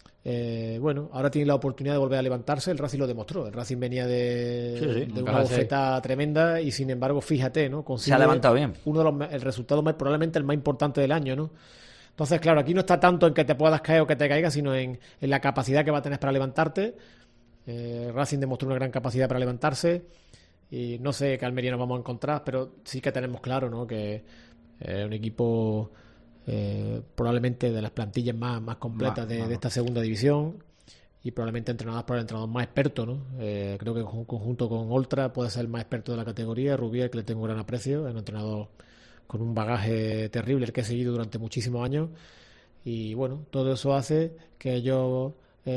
bueno, ahora tiene la oportunidad de volver a levantarse. El Racing lo demostró, el Racing venía de una bofetada tremenda y sin embargo, fíjate, ¿no? Consigue se ha levantado bien. El resultado probablemente el más importante del año, ¿no? Entonces, claro, aquí no está tanto en que te puedas caer o que te caigas, sino en la capacidad que va a tener para levantarte. Racing demostró una gran capacidad para levantarse y no sé qué Almería nos vamos a encontrar, pero sí que tenemos claro, ¿no?, que es un equipo probablemente de las plantillas más completas de esta segunda división y probablemente entrenadas por el entrenador más experto, ¿no? Creo que en conjunto con Oltra puede ser el más experto de la categoría, Rubier, que le tengo un gran aprecio, es un entrenador con un bagaje terrible, el que he seguido durante muchísimos años, y bueno, todo eso hace que ellos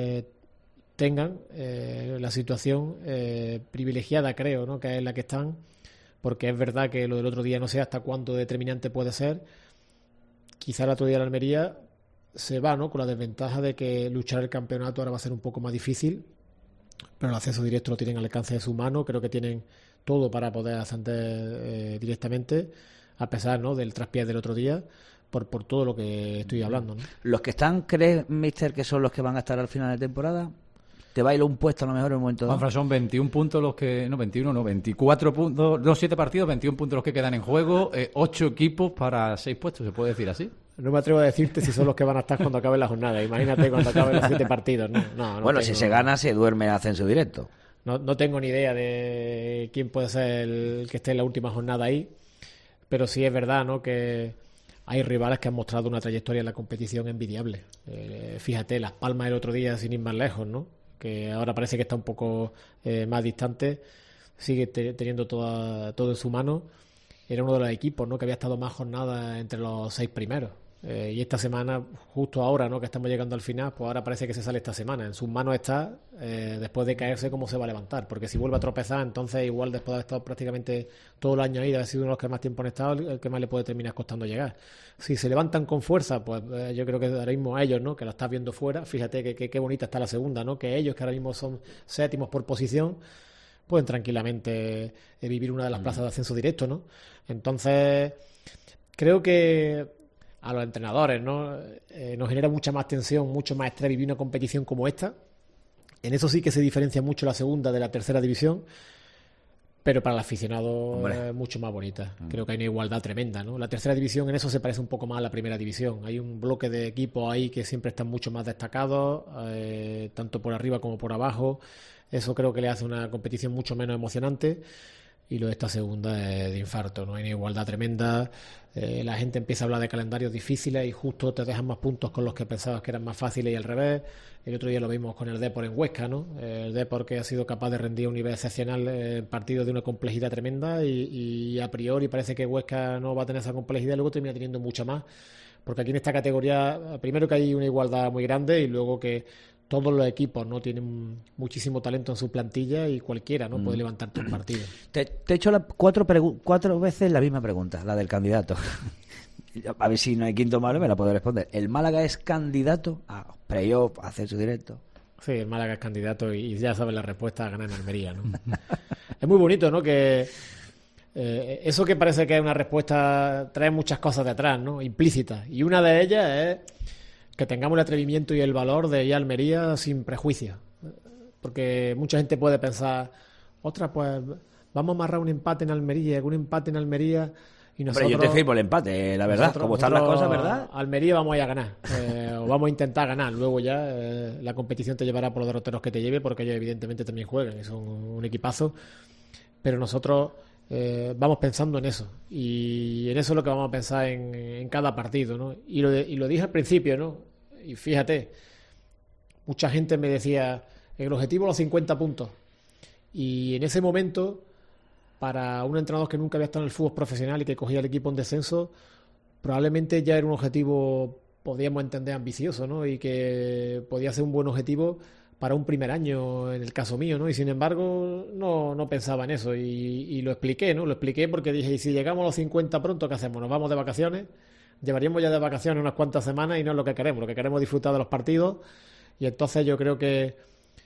tengan la situación privilegiada, creo, ¿no?, que es la que están, porque es verdad que lo del otro día no sé hasta cuánto determinante puede ser. Quizá el otro día la Almería se va, ¿no?, con la desventaja de que luchar el campeonato ahora va a ser un poco más difícil, pero el acceso directo lo tienen al alcance de su mano, creo que tienen todo para poder ascender directamente, a pesar, ¿no?, del traspié del otro día, por todo lo que estoy hablando, ¿no? ¿Los que están, crees, mister, que son los que van a estar al final de temporada? ¿Te baila un puesto a lo mejor en un momento dado? Juanfran, son 21 puntos los que... No, 21 no, 24 puntos... No, 7 partidos, 21 puntos los que quedan en juego, 8 equipos para 6 puestos, ¿se puede decir así? No me atrevo a decirte si son los que van a estar cuando acabe la jornada. Imagínate cuando acaben los 7 partidos. No bueno, tengo... si se gana, se duerme en ascenso directo. No tengo ni idea de quién puede ser el que esté en la última jornada ahí, pero sí es verdad, ¿no?, que hay rivales que han mostrado una trayectoria en la competición envidiable. Fíjate, Las Palmas el otro día, sin ir más lejos, ¿no?, que ahora parece que está un poco más distante, sigue teniendo todo en su mano. Era uno de los equipos, ¿no?, que había estado más jornadas entre los 6 primeros. Y esta semana, justo ahora, ¿no?, que estamos llegando al final, pues ahora parece que se sale esta semana. En sus manos está, después de caerse, cómo se va a levantar. Porque si vuelve a tropezar, entonces igual después de haber estado prácticamente todo el año ahí, de haber sido uno de los que más tiempo han estado, el que más le puede terminar costando llegar. Si se levantan con fuerza, pues yo creo que ahora mismo a ellos, ¿no?, que la estás viendo fuera, fíjate qué bonita está la segunda, ¿no?, que ellos, que ahora mismo son 7º por posición, pueden tranquilamente vivir una de las plazas de ascenso directo, ¿no? Entonces, creo que a los entrenadores, ¿no?, nos genera mucha más tensión, mucho más estrés vivir una competición como esta. En eso sí que se diferencia mucho la segunda de la tercera división, pero para el aficionado es mucho más bonita. Creo que hay una igualdad tremenda, ¿no? La tercera división en eso se parece un poco más a la primera división. Hay un bloque de equipos ahí que siempre están mucho más destacados, tanto por arriba como por abajo. Eso creo que le hace una competición mucho menos emocionante. Y lo de esta segunda es de infarto, ¿no? Hay una igualdad tremenda, la gente empieza a hablar de calendarios difíciles y justo te dejan más puntos con los que pensabas que eran más fáciles y al revés. El otro día lo vimos con el Depor en Huesca, ¿no? El Depor que ha sido capaz de rendir a un nivel excepcional en partidos de una complejidad tremenda y a priori parece que Huesca no va a tener esa complejidad, luego termina teniendo mucha más, porque aquí en esta categoría, primero que hay una igualdad muy grande y luego que todos los equipos no tienen muchísimo talento en su plantilla y cualquiera no puede levantarte un partido. Te he hecho 4 veces la misma pregunta, la del candidato. A ver si no hay quinto malo, me la puedo responder. ¿El Málaga es candidato a playoff, a ascenso directo? Sí, el Málaga es candidato y ya sabes la respuesta a ganar en Almería, ¿no? Es muy bonito, ¿no?, que eso que parece que es una respuesta trae muchas cosas detrás, ¿no?, implícitas. Y una de ellas es que tengamos el atrevimiento y el valor de ir a Almería sin prejuicios. Porque mucha gente puede pensar, ostras, pues vamos a amarrar un empate en Almería, un empate en Almería y nosotros... Pero yo te firmo el empate, la verdad, como están las cosas, ¿verdad? Almería vamos a ir a ganar, o vamos a intentar ganar. Luego ya la competición te llevará por los derroteros que te lleve, porque ellos evidentemente también juegan y son un equipazo. Pero nosotros vamos pensando en eso, y en eso es lo que vamos a pensar en cada partido, ¿no? Y lo dije al principio, ¿no? Y fíjate, mucha gente me decía, el objetivo los 50 puntos, y en ese momento, para un entrenador que nunca había estado en el fútbol profesional y que cogía el equipo en descenso, probablemente ya era un objetivo, podríamos entender, ambicioso, ¿no? Y que podía ser un buen objetivo para un primer año, en el caso mío, ¿no? Y sin embargo no pensaba en eso y lo expliqué, ¿no? Lo expliqué porque dije, y si llegamos a los 50 pronto, ¿qué hacemos? ¿Nos vamos de vacaciones? Llevaríamos ya de vacaciones unas cuantas semanas y no es lo que queremos es disfrutar de los partidos. Y entonces yo creo que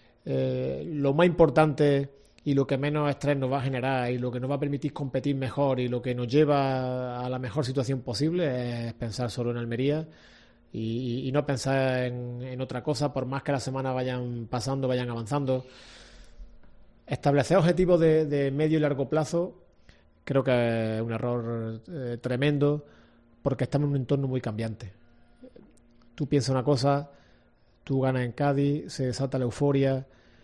lo más importante y lo que menos estrés nos va a generar y lo que nos va a permitir competir mejor y lo que nos lleva a la mejor situación posible es pensar solo en Almería y no pensar en otra cosa, por más que las semanas vayan pasando, vayan avanzando. Establecer objetivos de medio y largo plazo creo que es un error tremendo, porque estamos en un entorno muy cambiante. tú piensas una cosa, tú ganas en Cádiz, se desata la euforia,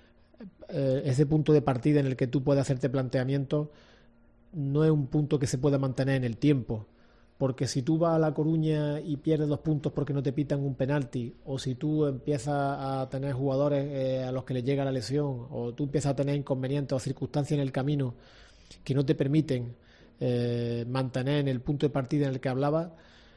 ese punto de partida en el que tú puedes hacerte planteamientos no es un punto que se pueda mantener en el tiempo, porque si tú vas a La Coruña y pierdes 2 puntos porque no te pitan un penalti, o si tú empiezas a tener jugadores a los que les llega la lesión, o tú empiezas a tener inconvenientes o circunstancias en el camino que no te permiten mantener en el punto de partida en el que hablabas,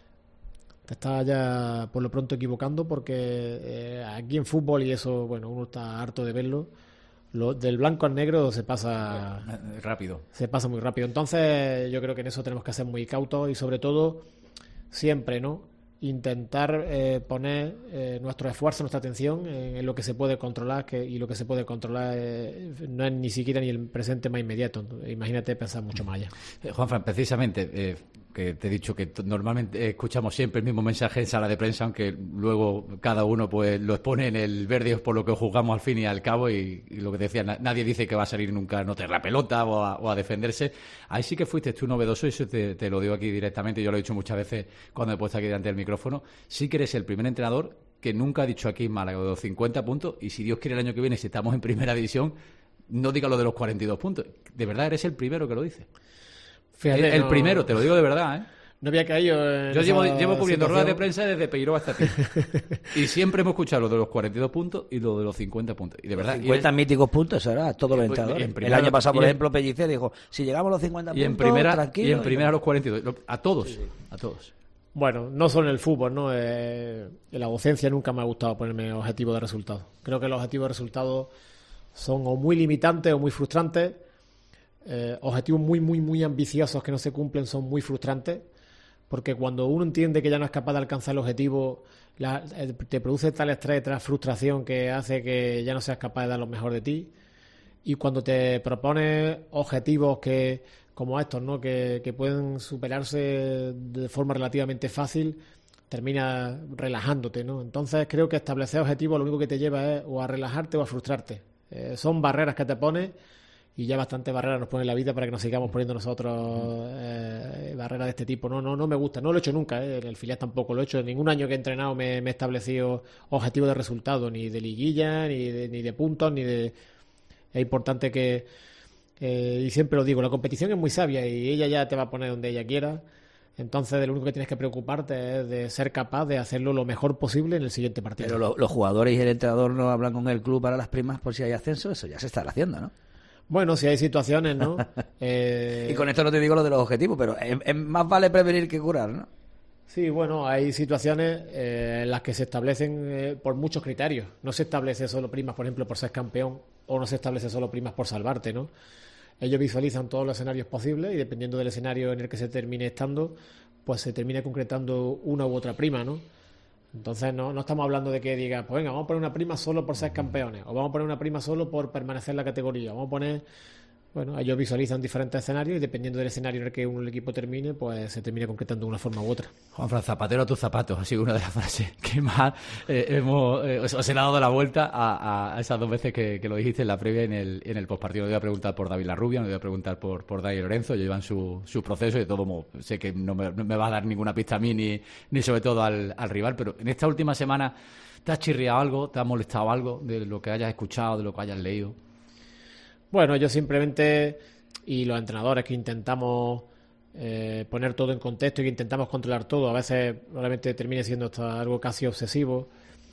te estás ya por lo pronto equivocando, porque aquí en fútbol, y eso, bueno, uno está harto de verlo, del blanco al negro se pasa rápido. Se pasa muy rápido. Entonces yo creo que en eso tenemos que ser muy cautos y sobre todo siempre, ¿no?, intentar poner nuestro esfuerzo, nuestra atención en lo que se puede controlar, y lo que se puede controlar no es ni siquiera ni el presente más inmediato. Imagínate pensar mucho más allá. Juanfran, precisamente, que te he dicho que normalmente escuchamos siempre el mismo mensaje en sala de prensa, aunque luego cada uno pues lo expone en el verde por lo que jugamos al fin y al cabo, y lo que te decía, nadie dice que va a salir nunca a no tener la pelota o a defenderse. Ahí sí que fuiste tú novedoso, y eso te lo digo aquí directamente, yo lo he dicho muchas veces cuando me he puesto aquí delante del micrófono. Sí que eres el primer entrenador que nunca ha dicho aquí en Málaga de los 50 puntos, y si Dios quiere el año que viene, si estamos en primera división, no diga lo de los 42 puntos. De verdad eres el primero que lo dice. Fíjate, el primero, te lo digo de verdad, ¿eh? No había caído Yo llevo cubriendo ruedas de prensa desde Peiró hasta aquí. Y siempre hemos escuchado lo de los 42 puntos y lo de los 50 puntos. Y de verdad, 50 míticos puntos, eso era todos los entrenadores. El año pasado, por ejemplo, Pellicer dijo, si llegamos a los 50 puntos, tranquilo. Y en primera a los 42. A todos, sí. A todos. Bueno, no solo en el fútbol, ¿no? En la docencia nunca me ha gustado ponerme objetivos de resultados. Creo que los objetivos de resultados son o muy limitantes o muy frustrantes. Objetivos muy, muy, muy ambiciosos que no se cumplen son muy frustrantes, porque cuando uno entiende que ya no es capaz de alcanzar el objetivo, te produce tal estrés, tal frustración que hace que ya no seas capaz de dar lo mejor de ti. Y cuando te propones objetivos como estos, ¿no?, que pueden superarse de forma relativamente fácil, termina relajándote, ¿no? Entonces creo que establecer objetivos lo único que te lleva es o a relajarte o a frustrarte. Son barreras que te pones, y ya bastante barreras nos pone la vida para que nos sigamos poniendo nosotros barreras de este tipo. No me gusta, no lo he hecho nunca, en el filial tampoco lo he hecho. En ningún año que he entrenado me he establecido objetivos de resultado, ni de liguilla, ni de puntos, ni de... Es importante que, y siempre lo digo, la competición es muy sabia y ella ya te va a poner donde ella quiera. Entonces, de lo único que tienes que preocuparte es de ser capaz de hacerlo lo mejor posible en el siguiente partido. Pero los jugadores y el entrenador no hablan con el club para las primas por si hay ascenso, eso ya se está haciendo, ¿no? Bueno, si hay situaciones, ¿no? Y con esto no te digo lo de los objetivos, pero es más vale prevenir que curar, ¿no? Sí, bueno, hay situaciones en las que se establecen por muchos criterios. No se establece solo primas, por ejemplo, por ser campeón, o no se establece solo primas por salvarte, ¿no? Ellos visualizan todos los escenarios posibles y dependiendo del escenario en el que se termine estando, pues se termina concretando una u otra prima, ¿no? Entonces no estamos hablando de que diga, pues venga, vamos a poner una prima solo por ser campeones, o vamos a poner una prima solo por permanecer en la categoría, vamos a poner... Bueno, ellos visualizan diferentes escenarios y dependiendo del escenario en el que el equipo termine, pues se termina concretando de una forma u otra. Juanfran, zapatero a tus zapatos, ha sido una de las frases que más os he dado la vuelta a esas 2 veces que lo dijiste en la previa y en el postpartido. No voy a preguntar por David Larrubia, no voy a preguntar por Dani Lorenzo, ellos llevan su proceso y de todo modo sé que no me va a dar ninguna pista a mí ni sobre todo al rival, pero en esta última semana ¿te has chirriado algo, te ha molestado algo de lo que hayas escuchado, de lo que hayas leído? Bueno, yo simplemente, y los entrenadores que intentamos poner todo en contexto y que intentamos controlar todo, a veces probablemente termine siendo hasta algo casi obsesivo,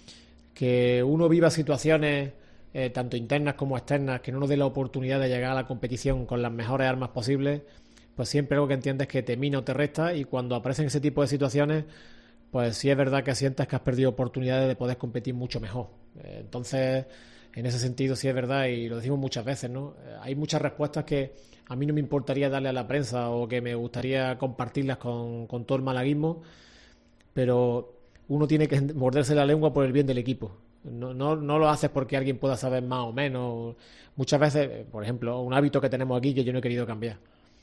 que uno viva situaciones tanto internas como externas que no nos dé la oportunidad de llegar a la competición con las mejores armas posibles, pues siempre algo que entiendes que te mina o te resta, y cuando aparecen ese tipo de situaciones, pues sí es verdad que sientes que has perdido oportunidades de poder competir mucho mejor. Entonces... En ese sentido sí es verdad, y lo decimos muchas veces, ¿no? Hay muchas respuestas que a mí no me importaría darle a la prensa o que me gustaría compartirlas con todo el malaguismo, pero uno tiene que morderse la lengua por el bien del equipo. No lo haces porque alguien pueda saber más o menos. Muchas veces, por ejemplo, un hábito que tenemos aquí que yo no he querido cambiar.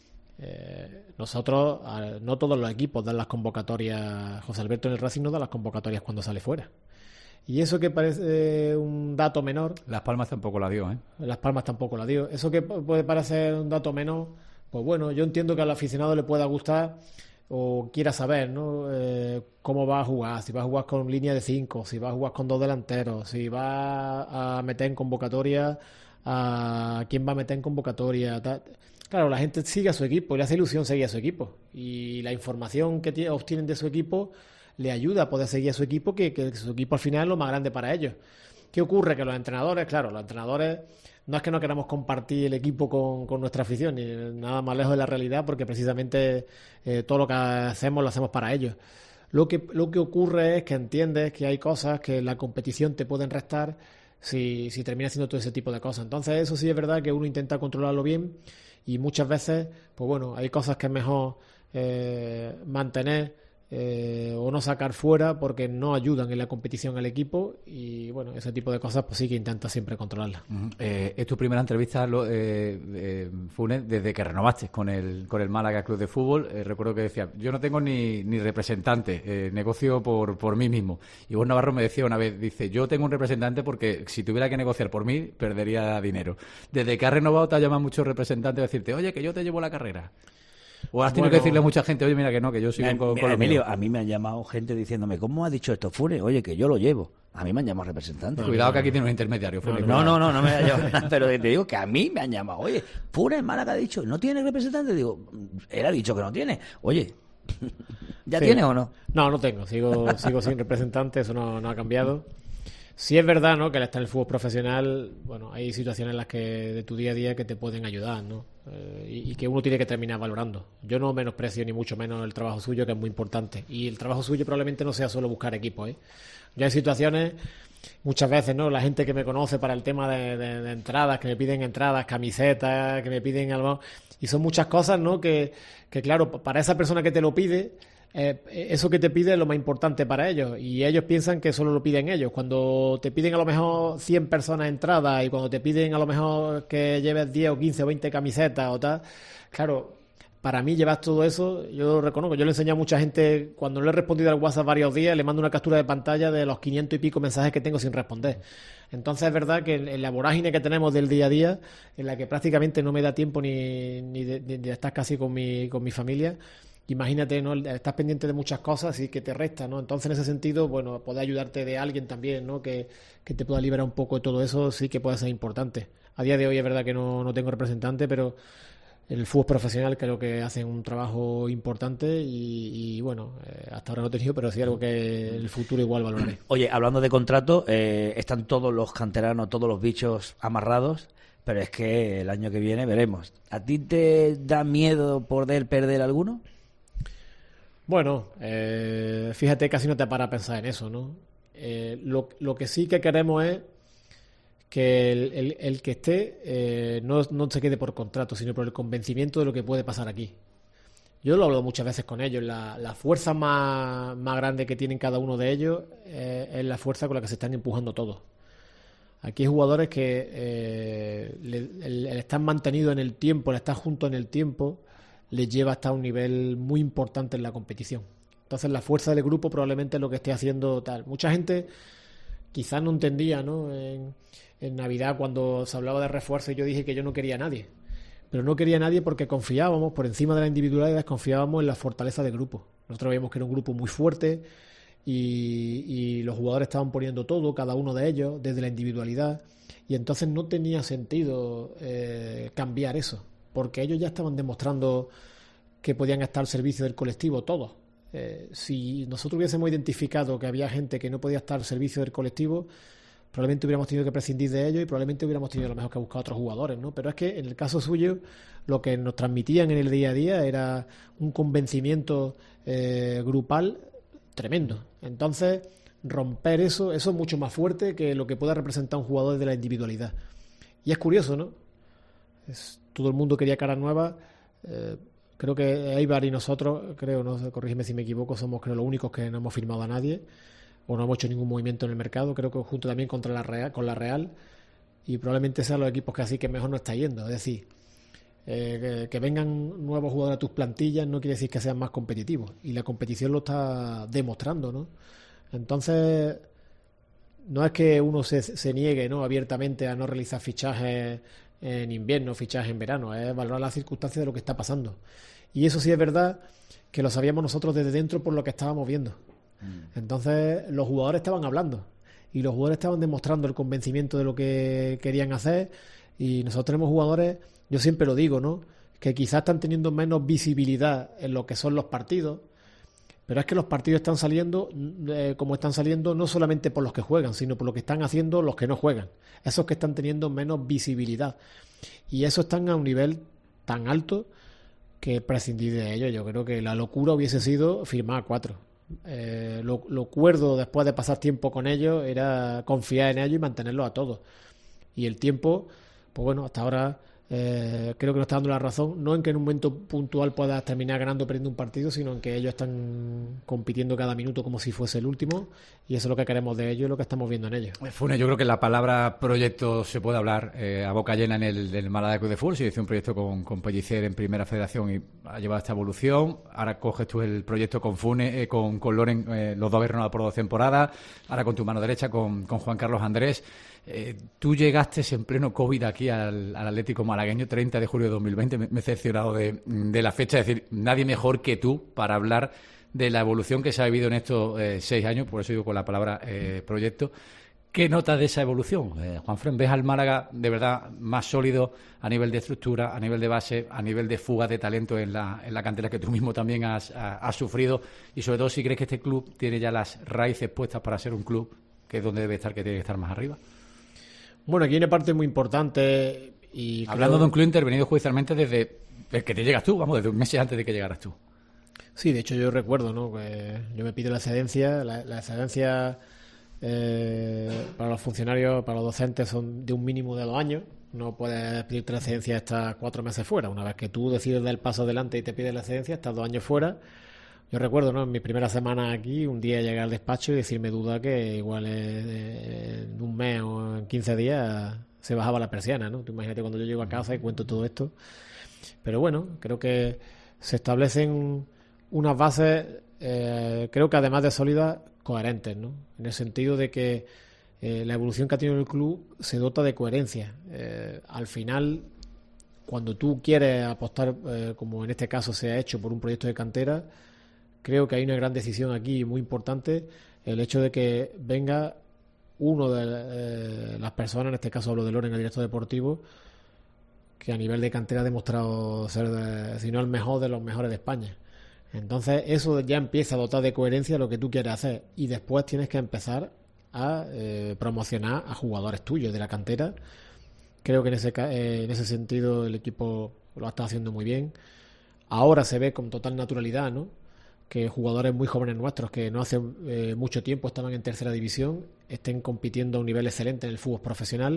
Nosotros, no todos los equipos dan las convocatorias. José Alberto en el Racing no da las convocatorias cuando sale fuera. Y eso que parece un dato menor... Las Palmas tampoco la dio, ¿eh? Las Palmas tampoco la dio. Eso que puede parecer un dato menor, pues bueno, yo entiendo que al aficionado le pueda gustar o quiera saber, ¿no? Cómo va a jugar, si va a jugar con línea de 5, si va a jugar con 2 delanteros, si va a meter en convocatoria, a quién va a meter en convocatoria, tal. Claro, la gente sigue a su equipo y le hace ilusión seguir a su equipo, y la información que obtienen de su equipo le ayuda a poder seguir a su equipo, que su equipo al final es lo más grande para ellos. ¿Qué ocurre? Que los entrenadores, claro, los entrenadores no es que no queramos compartir el equipo con nuestra afición, ni nada más lejos de la realidad, porque precisamente todo lo que hacemos lo hacemos para ellos. Lo que ocurre es que entiendes que hay cosas que en la competición te pueden restar si terminas haciendo todo ese tipo de cosas. Entonces eso sí es verdad que uno intenta controlarlo bien, y muchas veces, pues bueno, hay cosas que es mejor mantener o no sacar fuera porque no ayudan en la competición al equipo, y bueno, ese tipo de cosas pues sí que intenta siempre controlarlas. Es tu primera entrevista, Funes, desde que renovaste con el Málaga Club de Fútbol. Recuerdo que decía, yo no tengo ni representante, negocio por mí mismo. Y vos, Navarro, me decía una vez, dice, yo tengo un representante porque si tuviera que negociar por mí, perdería dinero. Desde que has renovado te ha llamado muchos representantes a decirte, oye, que yo te llevo la carrera. O has tenido que decirle a mucha gente, oye, mira que no, que yo sigo con lo Emilio, mío. a mí me han llamado gente diciéndome, ¿cómo has dicho esto, Funes? Oye, que yo lo llevo. A mí me han llamado representantes. Cuidado que aquí tiene un intermediario. Funes. No me han llamado nada, pero te digo que a mí me han llamado. Oye, Funes, Málaga ha dicho, ¿no tiene representante? Digo, él ha dicho que no tiene. Oye, ¿ya Sí. tienes o no? No tengo. Sigo sin representante, eso no ha cambiado. Sí es verdad, ¿no?, que al estar en el fútbol profesional, bueno, hay situaciones en las que de tu día a día que te pueden ayudar, ¿no? Y que uno tiene que terminar valorando. Yo no menosprecio ni mucho menos el trabajo suyo, que es muy importante. Y el trabajo suyo probablemente no sea solo buscar equipos, ¿eh? Ya hay situaciones, muchas veces, ¿no?, la gente que me conoce para el tema de entradas, que me piden entradas, camisetas, que me piden algo, y son muchas cosas, ¿no?, que claro, para esa persona que te lo pide, eso que te pide es lo más importante para ellos, y ellos piensan que solo lo piden ellos. Cuando te piden a lo mejor 100 personas entradas, y cuando te piden a lo mejor que lleves 10 o 15 o 20 camisetas o tal, claro, para mí llevar todo eso, yo lo reconozco, yo le he enseñado a mucha gente, cuando le he respondido al WhatsApp varios días, le mando una captura de pantalla de los 500 y pico mensajes que tengo sin responder. Entonces es verdad que en la vorágine que tenemos del día a día, en la que prácticamente no me da tiempo ni de estar casi con mi familia, imagínate, ¿no?, estás pendiente de muchas cosas y que te resta, ¿no? Entonces, en ese sentido, bueno, poder ayudarte de alguien también, ¿no?, que te pueda liberar un poco de todo eso, sí que puede ser importante. A día de hoy es verdad que no tengo representante, pero el fútbol profesional creo que hacen un trabajo importante y bueno, hasta ahora no he tenido, pero sí algo que en el futuro igual valoraré. Oye, hablando de contrato, están todos los canteranos, todos los bichos amarrados, pero es que el año que viene veremos. ¿A ti te da miedo poder perder alguno? Bueno, fíjate, casi no te para a pensar en eso, ¿no? Lo que sí que queremos es que el que esté no se quede por contrato, sino por el convencimiento de lo que puede pasar aquí. Yo lo hablo muchas veces con ellos. La fuerza más grande que tienen cada uno de ellos es la fuerza con la que se están empujando todos. Aquí hay jugadores que el estar mantenido en el tiempo, el estar junto en el tiempo, les lleva hasta un nivel muy importante en la competición. Entonces la fuerza del grupo probablemente es lo que esté haciendo tal. Mucha gente quizás no entendía, ¿no?, en Navidad cuando se hablaba de refuerzo, y yo dije que yo no quería a nadie. Pero no quería a nadie porque confiábamos, por encima de las individualidades, confiábamos en la fortaleza del grupo. Nosotros veíamos que era un grupo muy fuerte y los jugadores estaban poniendo todo, cada uno de ellos, desde la individualidad, y entonces no tenía sentido cambiar eso, porque ellos ya estaban demostrando que podían estar al servicio del colectivo todos. Si nosotros hubiésemos identificado que había gente que no podía estar al servicio del colectivo, probablemente hubiéramos tenido que prescindir de ellos y probablemente hubiéramos tenido a lo mejor que buscar otros jugadores, ¿no? Pero es que en el caso suyo, lo que nos transmitían en el día a día era un convencimiento grupal tremendo. Entonces, romper eso es mucho más fuerte que lo que pueda representar un jugador de la individualidad. Y es curioso, ¿no? Todo el mundo quería caras nuevas. Creo que Eibar y nosotros, no, corrígeme si me equivoco, somos creo los únicos que no hemos firmado a nadie o no hemos hecho ningún movimiento en el mercado. Creo que junto también con la Real, y probablemente sean los equipos que así que mejor no está yendo. Es decir, que vengan nuevos jugadores a tus plantillas no quiere decir que sean más competitivos, y la competición lo está demostrando, ¿no? Entonces, no es que uno se niegue, ¿no?, abiertamente a no realizar fichajes en invierno, fichajes en verano, es valorar las circunstancias de lo que está pasando. Y eso sí es verdad que lo sabíamos nosotros desde dentro por lo que estábamos viendo. Entonces los jugadores estaban hablando y los jugadores estaban demostrando el convencimiento de lo que querían hacer, y nosotros tenemos jugadores, yo siempre lo digo, ¿no?, que quizás están teniendo menos visibilidad en lo que son los partidos, pero es que los partidos están saliendo como están saliendo, no solamente por los que juegan, sino por lo que están haciendo los que no juegan, esos que están teniendo menos visibilidad, y esos están a un nivel tan alto que prescindir de ellos. Yo creo que la locura hubiese sido firmar a 4. Lo cuerdo después de pasar tiempo con ellos era confiar en ellos y mantenerlos a todos. Y el tiempo, pues bueno, hasta ahora creo que nos está dando la razón, no en que en un momento puntual puedas terminar ganando o perdiendo un partido, sino en que ellos están compitiendo cada minuto como si fuese el último, y eso es lo que queremos de ellos y lo que estamos viendo en ellos. Funes, yo creo que la palabra proyecto se puede hablar a boca llena en el Málaga Club de Fútbol. Se hizo un proyecto con Pellicer en Primera Federación y ha llevado esta evolución. Ahora coges tú el proyecto con Funes, con Loren, los dos habéis renovado por 2 temporadas, ahora con tu mano derecha con Juan Carlos Andrés. Tú llegaste en pleno COVID aquí al Atlético malagueño, 30 de julio de 2020, me he cerciorado de la fecha, es decir, nadie mejor que tú para hablar de la evolución que se ha vivido en estos 6 años, por eso digo con la palabra proyecto. ¿Qué notas de esa evolución, Juanfran? ¿Ves al Málaga de verdad más sólido a nivel de estructura, a nivel de base, a nivel de fuga de talento en la cantera que tú mismo también has sufrido? Y sobre todo, si crees que este club tiene ya las raíces puestas para ser un club que es donde debe estar, que tiene que estar más arriba. Bueno, aquí hay una parte muy importante. Y hablando de un club intervenido judicialmente desde el que te llegas tú, vamos, desde meses antes de que llegaras tú. Sí, de hecho yo recuerdo, ¿no?, que yo me pido la excedencia. La excedencia para los funcionarios, para los docentes, son de un mínimo de 2 años. No puedes pedirte la excedencia hasta 4 meses fuera. Una vez que tú decides dar el paso adelante y te pides la excedencia, estás 2 años fuera. Yo recuerdo, ¿no?, en mi primera semana aquí, un día llegar al despacho y decirme duda que igual en un mes o en 15 días se bajaba la persiana, ¿no? Tú imagínate cuando yo llego a casa y cuento todo esto. Pero bueno, creo que se establecen unas bases, creo que además de sólidas, coherentes, ¿no? En el sentido de que la evolución que ha tenido el club se dota de coherencia. Al final, cuando tú quieres apostar, como en este caso se ha hecho, por un proyecto de cantera, creo que hay una gran decisión aquí muy importante, el hecho de que venga uno de las personas, en este caso hablo de Loren, el director deportivo, que a nivel de cantera ha demostrado ser, si no el mejor, de los mejores de España. Entonces eso ya empieza a dotar de coherencia lo que tú quieres hacer, y después tienes que empezar a promocionar a jugadores tuyos de la cantera. Creo que en ese sentido el equipo lo está haciendo muy bien. Ahora se ve con total naturalidad, ¿no?, que jugadores muy jóvenes nuestros, que no hace mucho tiempo estaban en tercera división, estén compitiendo a un nivel excelente en el fútbol profesional.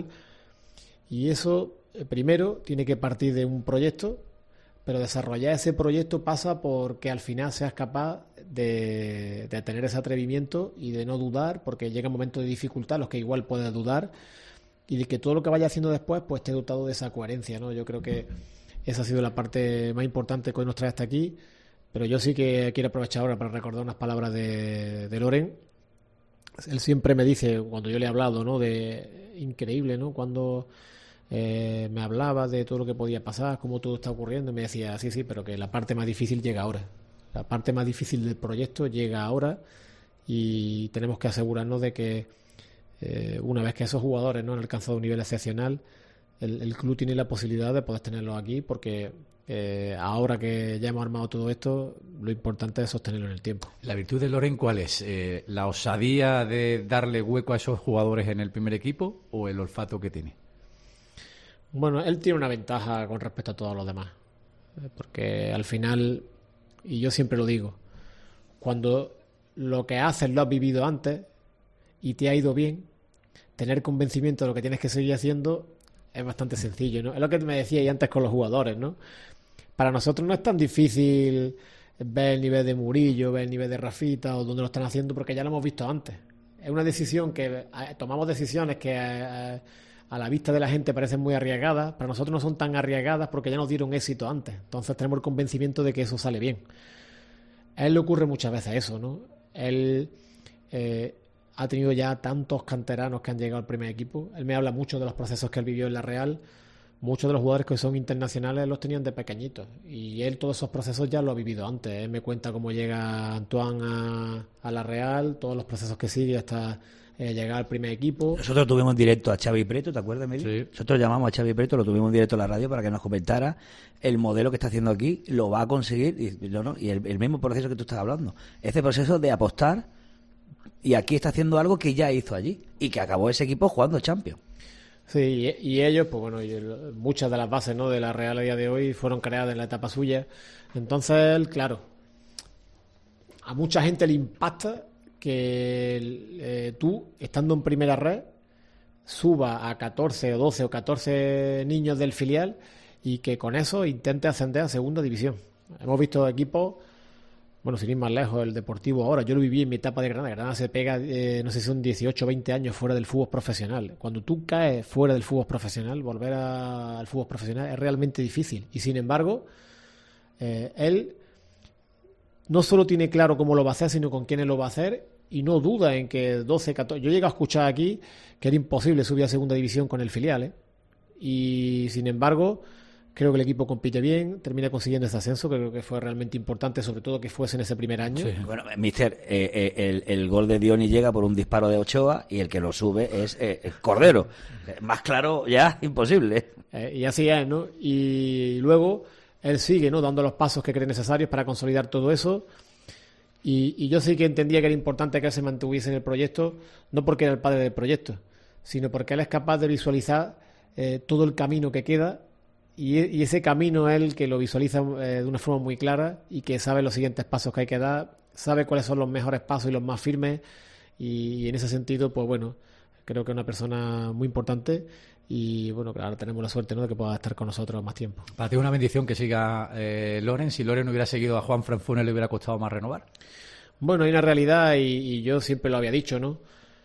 Y eso, primero, tiene que partir de un proyecto, pero desarrollar ese proyecto pasa porque al final seas capaz de tener ese atrevimiento y de no dudar, porque llega un momento de dificultad, los que igual puedes dudar, y de que todo lo que vaya haciendo después pues esté dotado de esa coherencia, ¿no? Yo creo que esa ha sido la parte más importante que hoy nos trae hasta aquí. Pero yo sí que quiero aprovechar ahora para recordar unas palabras de Loren. Él siempre me dice, cuando yo le he hablado, ¿no?, de increíble, ¿no?, cuando me hablaba de todo lo que podía pasar, cómo todo está ocurriendo, me decía, sí, pero que la parte más difícil llega ahora. La parte más difícil del proyecto llega ahora, y tenemos que asegurarnos de que una vez que esos jugadores no han alcanzado un nivel excepcional, el club tiene la posibilidad de poder tenerlos aquí, porque ahora que ya hemos armado todo esto, lo importante es sostenerlo en el tiempo. ¿La virtud de Loren cuál es? ¿La osadía de darle hueco a esos jugadores en el primer equipo o el olfato que tiene? Bueno, él tiene una ventaja con respecto a todos los demás, porque al final, y yo siempre lo digo, cuando lo que haces lo has vivido antes y te ha ido bien, tener convencimiento de lo que tienes que seguir haciendo es bastante sencillo, ¿no? Es lo que me decíais antes con los jugadores, ¿no? Para nosotros no es tan difícil ver el nivel de Murillo, ver el nivel de Rafita o dónde lo están haciendo, porque ya lo hemos visto antes. Es una decisión que tomamos decisiones que a la vista de la gente parecen muy arriesgadas. Para nosotros no son tan arriesgadas porque ya nos dieron éxito antes. Entonces tenemos el convencimiento de que eso sale bien. A él le ocurre muchas veces eso, ¿no? Él ha tenido ya tantos canteranos que han llegado al primer equipo. Él me habla mucho de los procesos que él vivió en la Real, muchos de los jugadores que son internacionales los tenían de pequeñitos, y él todos esos procesos ya lo ha vivido antes. Él me cuenta cómo llega Antoine a la Real, todos los procesos que sigue hasta llegar al primer equipo. Nosotros tuvimos en directo a Xavi Preto, ¿te acuerdas, Medi? Sí. Nosotros llamamos a Xavi Preto, lo tuvimos en directo en la radio para que nos comentara el modelo que está haciendo aquí, lo va a conseguir, y el mismo proceso que tú estás hablando. Ese proceso de apostar, y aquí está haciendo algo que ya hizo allí, y que acabó ese equipo jugando Champions. Sí, y ellos, pues bueno, muchas de las bases, ¿no?, de la Real a día de hoy fueron creadas en la etapa suya. Entonces, claro, a mucha gente le impacta que tú, estando en primera red, suba a 14 o 12 o 14 niños del filial y que con eso intente ascender a segunda división. Hemos visto equipos, bueno, sin ir más lejos, el Deportivo ahora, yo lo viví en mi etapa de Granada. Granada se pega, no sé si son 18 o 20 años fuera del fútbol profesional. Cuando tú caes fuera del fútbol profesional, volver al fútbol profesional es realmente difícil. Y sin embargo, él no solo tiene claro cómo lo va a hacer, sino con quiénes lo va a hacer, y no duda en que 12, 14... Yo llegué a escuchar aquí que era imposible subir a segunda división con el filial, ¿eh? Y sin embargo, creo que el equipo compite bien, termina consiguiendo ese ascenso, creo que fue realmente importante, sobre todo que fuese en ese primer año. Sí. Bueno, mister, el gol de Dioni llega por un disparo de Ochoa y el que lo sube es Cordero. Más claro ya, imposible. Y así es, ¿no? Y luego él sigue, ¿no?, dando los pasos que cree necesarios para consolidar todo eso. Y yo sí que entendía que era importante que él se mantuviese en el proyecto, no porque era el padre del proyecto, sino porque él es capaz de visualizar todo el camino que queda, y ese camino es el que lo visualiza de una forma muy clara, y que sabe los siguientes pasos que hay que dar, sabe cuáles son los mejores pasos y los más firmes, y en ese sentido, pues bueno, creo que es una persona muy importante. Y bueno, ahora tenemos la suerte, ¿no?, de que pueda estar con nosotros más tiempo. Para ti es una bendición que siga Loren. Si Loren no hubiera seguido a Juanfran Funes, ¿le hubiera costado más renovar? Bueno, hay una realidad, y yo siempre lo había dicho, ¿no?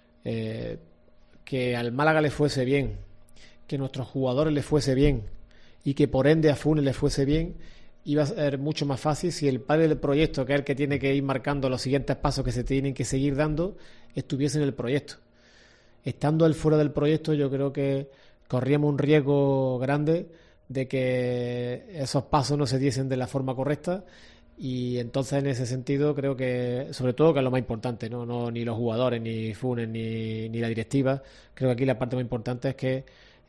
Que al Málaga le fuese bien, que a nuestros jugadores le fuese bien, y que por ende a Funes le fuese bien, iba a ser mucho más fácil si el padre del proyecto, que es el que tiene que ir marcando los siguientes pasos que se tienen que seguir dando, estuviese en el proyecto. Estando él fuera del proyecto, yo creo que corríamos un riesgo grande de que esos pasos no se diesen de la forma correcta, y entonces en ese sentido creo que, sobre todo, que es lo más importante, no ni los jugadores, ni Funes, ni la directiva, creo que aquí la parte más importante es que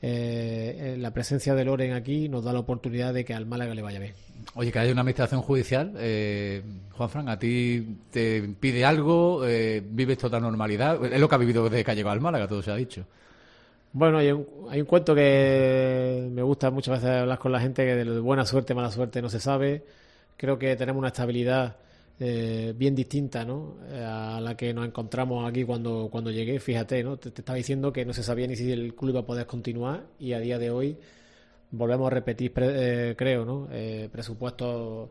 la presencia de Loren aquí nos da la oportunidad de que al Málaga le vaya bien. Oye, que hay una administración judicial, Juanfran, ¿a ti te pide algo? ¿Vives toda normalidad? Es lo que ha vivido desde que ha llegado al Málaga, todo se ha dicho. Bueno, hay un cuento que me gusta muchas veces hablar con la gente, que de buena suerte, mala suerte no se sabe. Creo que tenemos una estabilidad bien distinta, ¿no?, a la que nos encontramos aquí cuando llegué. Fíjate, ¿no?, te estaba diciendo que no se sabía ni si el club iba a poder continuar, y a día de hoy volvemos a repetir, creo, ¿no?, presupuestos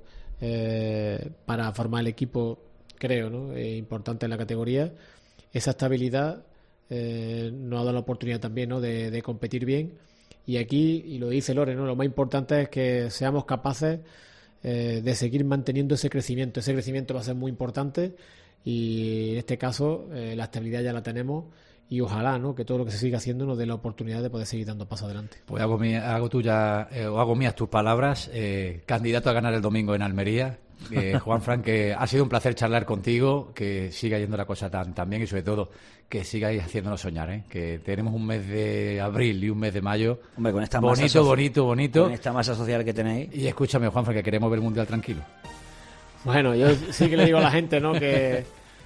para formar el equipo, creo, ¿no?, importante en la categoría. Esa estabilidad nos ha dado la oportunidad también, ¿no?, de competir bien, y aquí, y lo dice Loren, ¿no?, lo más importante es que seamos capaces de seguir manteniendo ese crecimiento. Ese crecimiento va a ser muy importante, y en este caso la estabilidad ya la tenemos, y ojalá, ¿no?, que todo lo que se siga haciendo nos dé la oportunidad de poder seguir dando paso adelante. Pues hago mías tus palabras, candidato a ganar el domingo en Almería. Juanfran, que ha sido un placer charlar contigo, que siga yendo la cosa tan bien, y sobre todo que sigáis haciéndonos soñar, ¿eh? Que tenemos un mes de abril y un mes de mayo. Hombre, con esta bonito. Con esta masa social que tenéis. Y escúchame, Juanfran, que queremos ver el Mundial tranquilo. Bueno, yo sí que le digo a la gente, ¿no?, que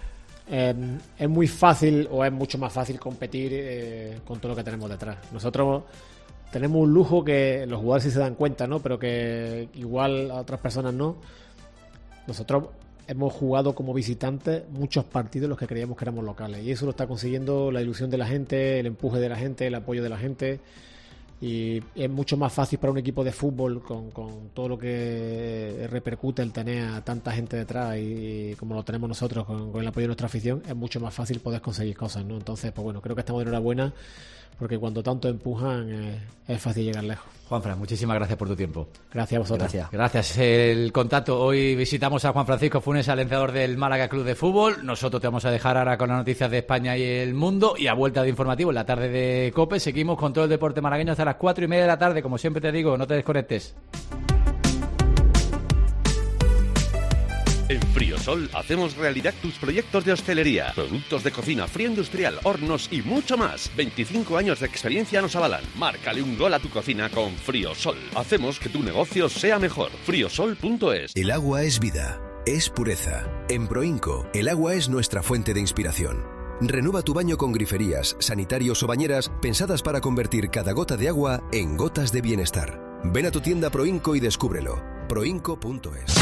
es muy fácil, o es mucho más fácil competir con todo lo que tenemos detrás. Nosotros tenemos un lujo que los jugadores sí se dan cuenta, ¿no?, pero que igual a otras personas no. Nosotros hemos jugado como visitantes muchos partidos en los que creíamos que éramos locales, y eso lo está consiguiendo la ilusión de la gente, el empuje de la gente, el apoyo de la gente, y es mucho más fácil para un equipo de fútbol con todo lo que repercute el tener a tanta gente detrás, y como lo tenemos nosotros con el apoyo de nuestra afición, es mucho más fácil poder conseguir cosas, ¿no? Entonces, pues bueno, creo que estamos de enhorabuena, porque cuando tanto empujan es fácil llegar lejos. Juanfran, muchísimas gracias por tu tiempo. Gracias a vosotros. Gracias. El contacto. Hoy visitamos a Juan Francisco Funes, al entrenador del Málaga Club de Fútbol. Nosotros te vamos a dejar ahora con las noticias de España y el mundo, y a vuelta de informativo en la tarde de COPE seguimos con todo el deporte malagueño hasta las las 4:30 de la tarde. Como siempre te digo, no te desconectes. En Friosol hacemos realidad tus proyectos de hostelería, productos de cocina, frío industrial, hornos y mucho más. 25 años de experiencia nos avalan. Márcale un gol a tu cocina con Friosol. Hacemos que tu negocio sea mejor. Friosol.es. El agua es vida, es pureza. En Proinco, el agua es nuestra fuente de inspiración. Renueva tu baño con griferías, sanitarios o bañeras pensadas para convertir cada gota de agua en gotas de bienestar. Ven a tu tienda Proinco y descúbrelo. Proinco.es.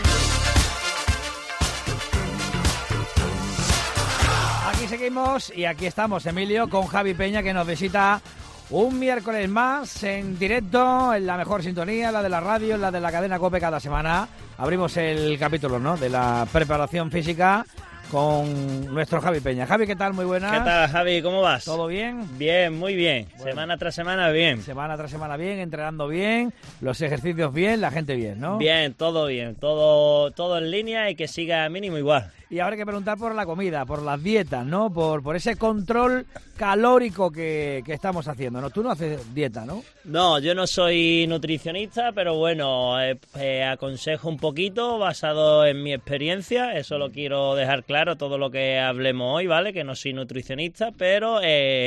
Aquí seguimos y aquí estamos, Emilio, con Javi Peña, que nos visita un miércoles más en directo, en la mejor sintonía, la de la radio, la de la cadena COPE. Cada semana abrimos el capítulo, ¿no?, de la preparación física con nuestro Javi Peña. Javi, ¿qué tal? Muy buenas. ¿Qué tal, Javi? ¿Cómo vas? ¿Todo bien? Bien, muy bien. Bueno. Semana tras semana, bien. Semana tras semana bien, entrenando bien, los ejercicios bien, la gente bien, ¿no? Bien, todo en línea y que siga mínimo igual. Y ahora hay que preguntar por la comida, por las dietas, ¿no? Por ese control calórico que estamos haciendo, ¿no? Tú no haces dieta, ¿no? No, yo no soy nutricionista, pero bueno, aconsejo un poquito basado en mi experiencia. Eso lo quiero dejar claro, todo lo que hablemos hoy, ¿vale? Que no soy nutricionista, pero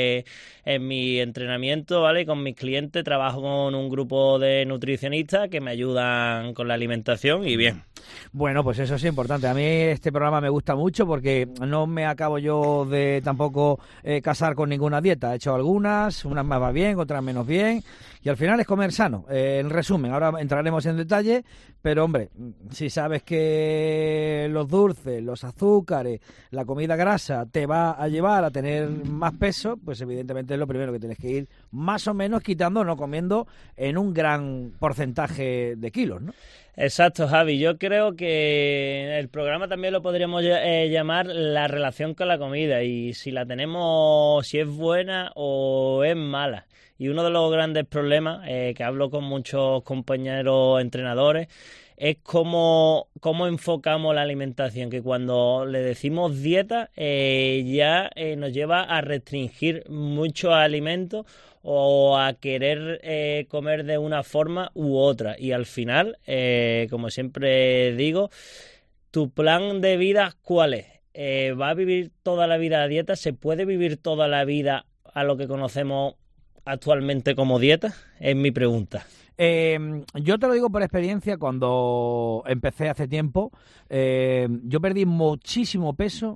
en mi entrenamiento, ¿vale? Con mis clientes trabajo con un grupo de nutricionistas que me ayudan con la alimentación y bien. Bueno, pues eso es importante. A mí este programa me gusta mucho porque no me acabo yo de tampoco casar con ninguna dieta. He hecho algunas, unas más va bien, otras menos bien, y al final es comer sano. En resumen, ahora entraremos en detalle, pero hombre, si sabes que los dulces, los azúcares, la comida grasa te va a llevar a tener más peso, pues evidentemente es lo primero que tienes que ir más o menos quitando, no comiendo en un gran porcentaje de kilos, ¿no? Exacto, Javi. Yo creo que el programa también lo podríamos llamar la relación con la comida y si la tenemos, si es buena o es mala. Y uno de los grandes problemas que hablo con muchos compañeros entrenadores es cómo enfocamos la alimentación, que cuando le decimos dieta ya nos lleva a restringir muchos alimentos o a querer comer de una forma u otra. Y al final, como siempre digo, ¿tu plan de vida cuál es? ¿Va a vivir toda la vida a dieta? ¿Se puede vivir toda la vida a lo que conocemos actualmente como dieta? Es mi pregunta. Yo te lo digo por experiencia. Cuando empecé hace tiempo, yo perdí muchísimo peso,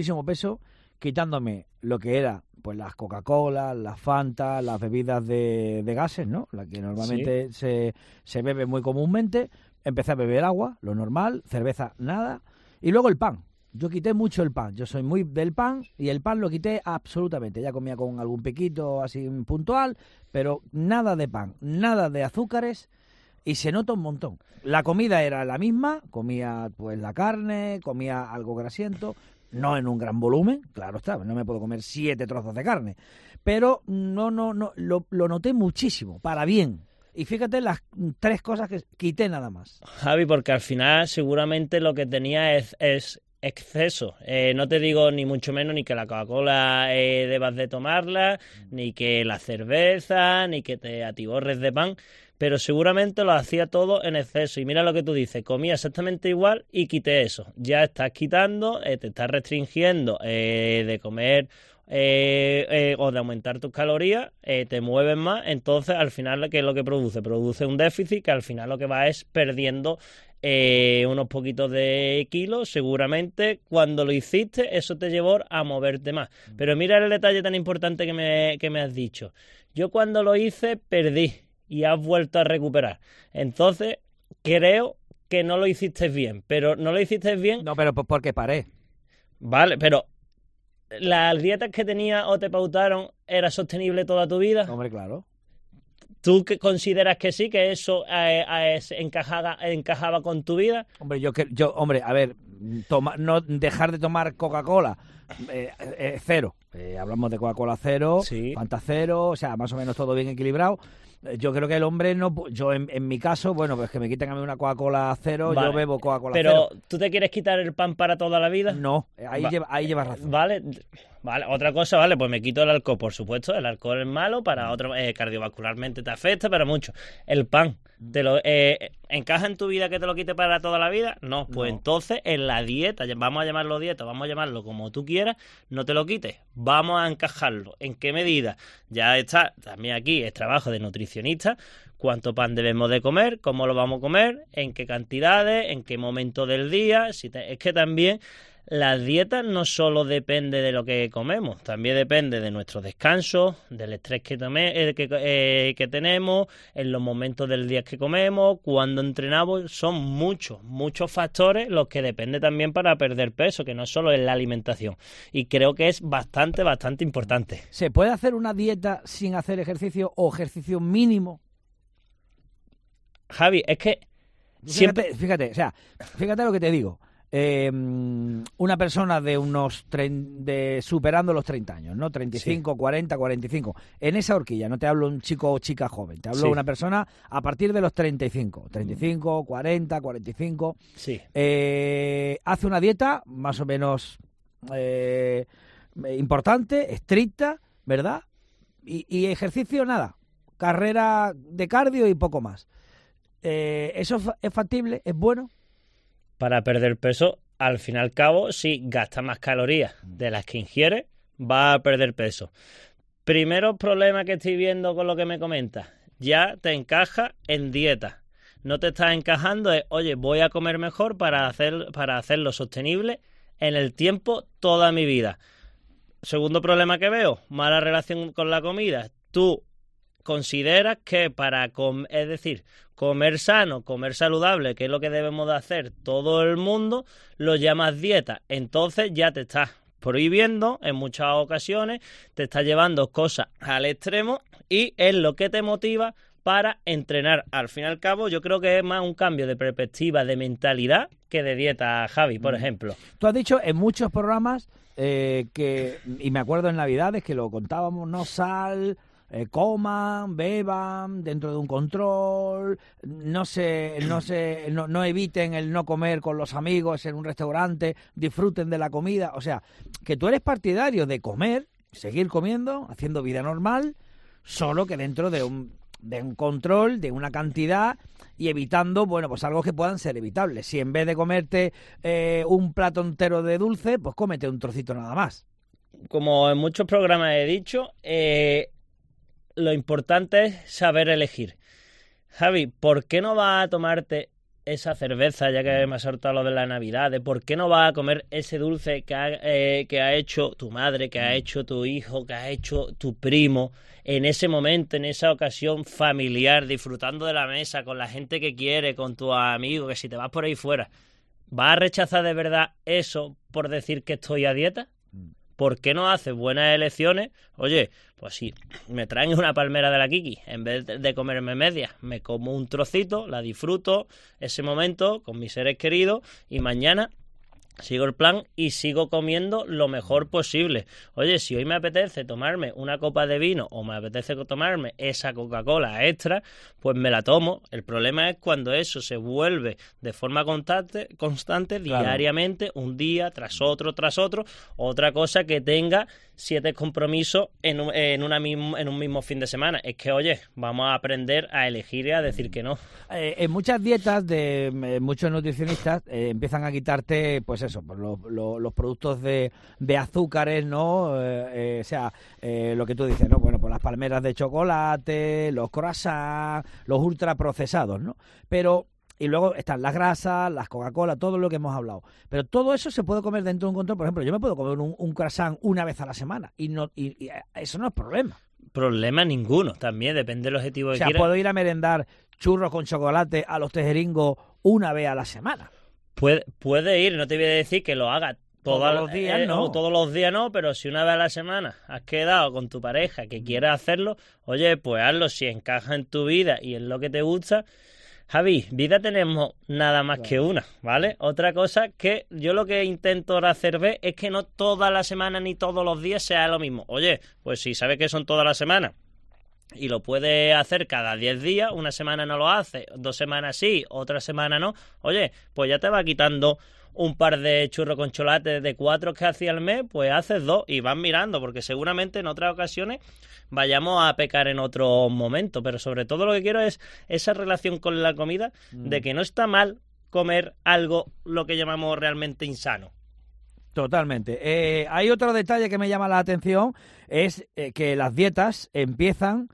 quitándome lo que era pues las Coca-Cola, las Fanta, las bebidas de gases, ¿no? La que normalmente se bebe muy comúnmente. Empecé a beber agua, lo normal, cerveza, nada. Y luego el pan. Yo quité mucho el pan. Yo soy muy del pan y el pan lo quité absolutamente. Ya comía con algún piquito así puntual, pero nada de pan, nada de azúcares y se nota un montón. La comida era la misma, comía pues la carne, comía algo grasiento, no en un gran volumen, claro está, no me puedo comer 7 trozos de carne, pero no, lo noté muchísimo, para bien. Y fíjate las 3 cosas que quité nada más. Javi, porque al final seguramente lo que tenía es exceso. No te digo ni mucho menos ni que la Coca-Cola debas de tomarla, ni que la cerveza, ni que te atiborres de pan, pero seguramente lo hacía todo en exceso. Y mira lo que tú dices, comía exactamente igual y quité eso. Ya estás quitando, te estás restringiendo de comer o de aumentar tus calorías, te mueves más, entonces al final, ¿qué es lo que produce? Produce un déficit que al final lo que va es perdiendo unos poquitos de kilos. Seguramente cuando lo hiciste eso te llevó a moverte más. Pero mira el detalle tan importante que me has dicho. Yo cuando lo hice perdí y has vuelto a recuperar. Entonces creo que no lo hiciste bien. Pero no lo hiciste bien. No, pero porque paré. Vale, pero ¿las dietas que tenías o te pautaron era sostenible toda tu vida? Hombre, claro. ¿Tú consideras que sí, que eso encajaba con tu vida? Hombre, hombre, a ver, no dejar de tomar Coca-Cola, cero. Hablamos de Coca-Cola cero, sí. Fanta cero, o sea, más o menos todo bien equilibrado. Yo creo que el hombre no... Yo, en mi caso, bueno, pues que me quiten a mí una Coca-Cola cero, vale. Yo bebo Coca-Cola pero, cero. ¿tú te quieres quitar el pan para toda la vida? No, ahí llevas razón. Vale, otra cosa, vale, pues me quito el alcohol, por supuesto. El alcohol es malo para otro, cardiovascularmente te afecta, pero mucho. El pan, ¿encaja en tu vida que te lo quite para toda la vida? No, pues no. Entonces en la dieta, vamos a llamarlo dieta, vamos a llamarlo como tú quieras, no te lo quites, vamos a encajarlo. ¿En qué medida? Ya está, también aquí es trabajo de nutricionista, cuánto pan debemos de comer, cómo lo vamos a comer, en qué cantidades, en qué momento del día. Es que también la dieta no solo depende de lo que comemos, también depende de nuestro descanso, del estrés que tenemos, en los momentos del día que comemos, cuando entrenamos. Son muchos factores los que depende también para perder peso, que no solo es la alimentación. Y creo que es bastante importante. ¿Se puede hacer una dieta sin hacer ejercicio o ejercicio mínimo? Javi, es que siempre... Fíjate lo que te digo. Una persona de superando los 30 años, ¿no? 35, sí. 40, 45. En esa horquilla, no te hablo un chico o chica joven, te hablo de una persona a partir de los 35, 40, 45. Sí. Hace una dieta más o menos importante, estricta, ¿verdad? Y ejercicio, nada. Carrera de cardio y poco más. ¿Eso es factible? ¿Es bueno? Para perder peso, al fin y al cabo, si gasta más calorías de las que ingiere, va a perder peso. Primero problema que estoy viendo con lo que me comentas, ya te encaja en dieta. No te estás encajando de, oye, voy a comer mejor para hacerlo sostenible en el tiempo toda mi vida. Segundo problema que veo, mala relación con la comida. Tú consideras que comer sano, comer saludable, que es lo que debemos de hacer todo el mundo, lo llamas dieta. Entonces ya te estás prohibiendo en muchas ocasiones, te estás llevando cosas al extremo y es lo que te motiva para entrenar. Al fin y al cabo, yo creo que es más un cambio de perspectiva, de mentalidad, que de dieta, Javi, por ejemplo. Tú has dicho en muchos programas y me acuerdo en Navidades que lo contábamos, no coman, beban dentro de un control, no eviten el no comer con los amigos en un restaurante, disfruten de la comida. O sea, que tú eres partidario de comer, seguir comiendo, haciendo vida normal, solo que dentro de un control, de una cantidad y evitando, bueno, pues algo que puedan ser evitables. Si en vez de comerte un plato entero de dulce, pues cómete un trocito nada más. Como en muchos programas he dicho, lo importante es saber elegir. Javi, ¿por qué no vas a tomarte esa cerveza, ya que me ha soltado lo de la Navidad? ¿Por qué no vas a comer ese dulce que ha hecho tu madre, que ha hecho tu hijo, que ha hecho tu primo, en ese momento, en esa ocasión familiar, disfrutando de la mesa, con la gente que quiere, con tus amigos, que si te vas por ahí fuera, ¿vas a rechazar de verdad eso por decir que estoy a dieta? ¿Por qué no haces buenas elecciones? Oye, pues si me traen una palmera de la Kiki, en vez de comerme media, me como un trocito, la disfruto ese momento con mis seres queridos y mañana sigo el plan y sigo comiendo lo mejor posible. Oye, si hoy me apetece tomarme una copa de vino o me apetece tomarme esa Coca-Cola extra, pues me la tomo. El problema es cuando eso se vuelve de forma constante claro, diariamente, un día tras otro. Otra cosa que tenga 7 compromisos en un mismo fin de semana. Es que, oye, vamos a aprender a elegir y a decir que no. En muchas dietas de muchos nutricionistas empiezan a quitarte, pues eso, pues los productos de azúcares, ¿no? Lo que tú dices, ¿no? Bueno, pues las palmeras de chocolate, los croissants, los ultraprocesados, ¿no? Pero... Y luego están las grasas, las Coca-Cola, todo lo que hemos hablado. Pero todo eso se puede comer dentro de un control. Por ejemplo, yo me puedo comer un croissant una vez a la semana y eso no es problema. Problema ninguno. También depende del objetivo que quieras. O sea, puedo ir a merendar churros con chocolate a los tejeringos una vez a la semana. Puede ir, no te voy a decir que lo haga todos los días, no. Todos los días no, pero si una vez a la semana has quedado con tu pareja que quieres hacerlo, oye, pues hazlo si encaja en tu vida y es lo que te gusta. Javi, vida tenemos nada más que una, ¿vale? Otra cosa que yo lo que intento hacer ver es que no toda la semana ni todos los días sea lo mismo. Oye, pues si sabes que son todas las semanas y lo puede hacer cada 10 días, una semana no lo hace, 2 semanas sí, otra semana no, oye, pues ya te va quitando un par de churros con chocolate de 4 que hacía al mes, pues haces 2 y vas mirando, porque seguramente en otras ocasiones vayamos a pecar en otro momento, pero sobre todo lo que quiero es esa relación con la comida, de que no está mal comer algo, lo que llamamos realmente insano. Totalmente. Hay otro detalle que me llama la atención, es que las dietas empiezan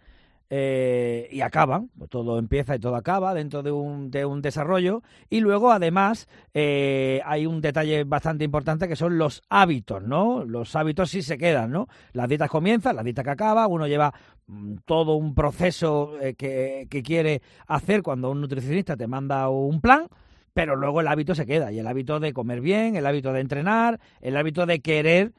y acaban, pues todo empieza y todo acaba dentro de un desarrollo, y luego además hay un detalle bastante importante que son los hábitos, ¿no? Los hábitos sí se quedan, ¿no? Las dietas comienzan, las dietas que acaban, uno lleva todo un proceso que quiere hacer cuando un nutricionista te manda un plan, pero luego el hábito se queda, y el hábito de comer bien, el hábito de entrenar, el hábito de querer,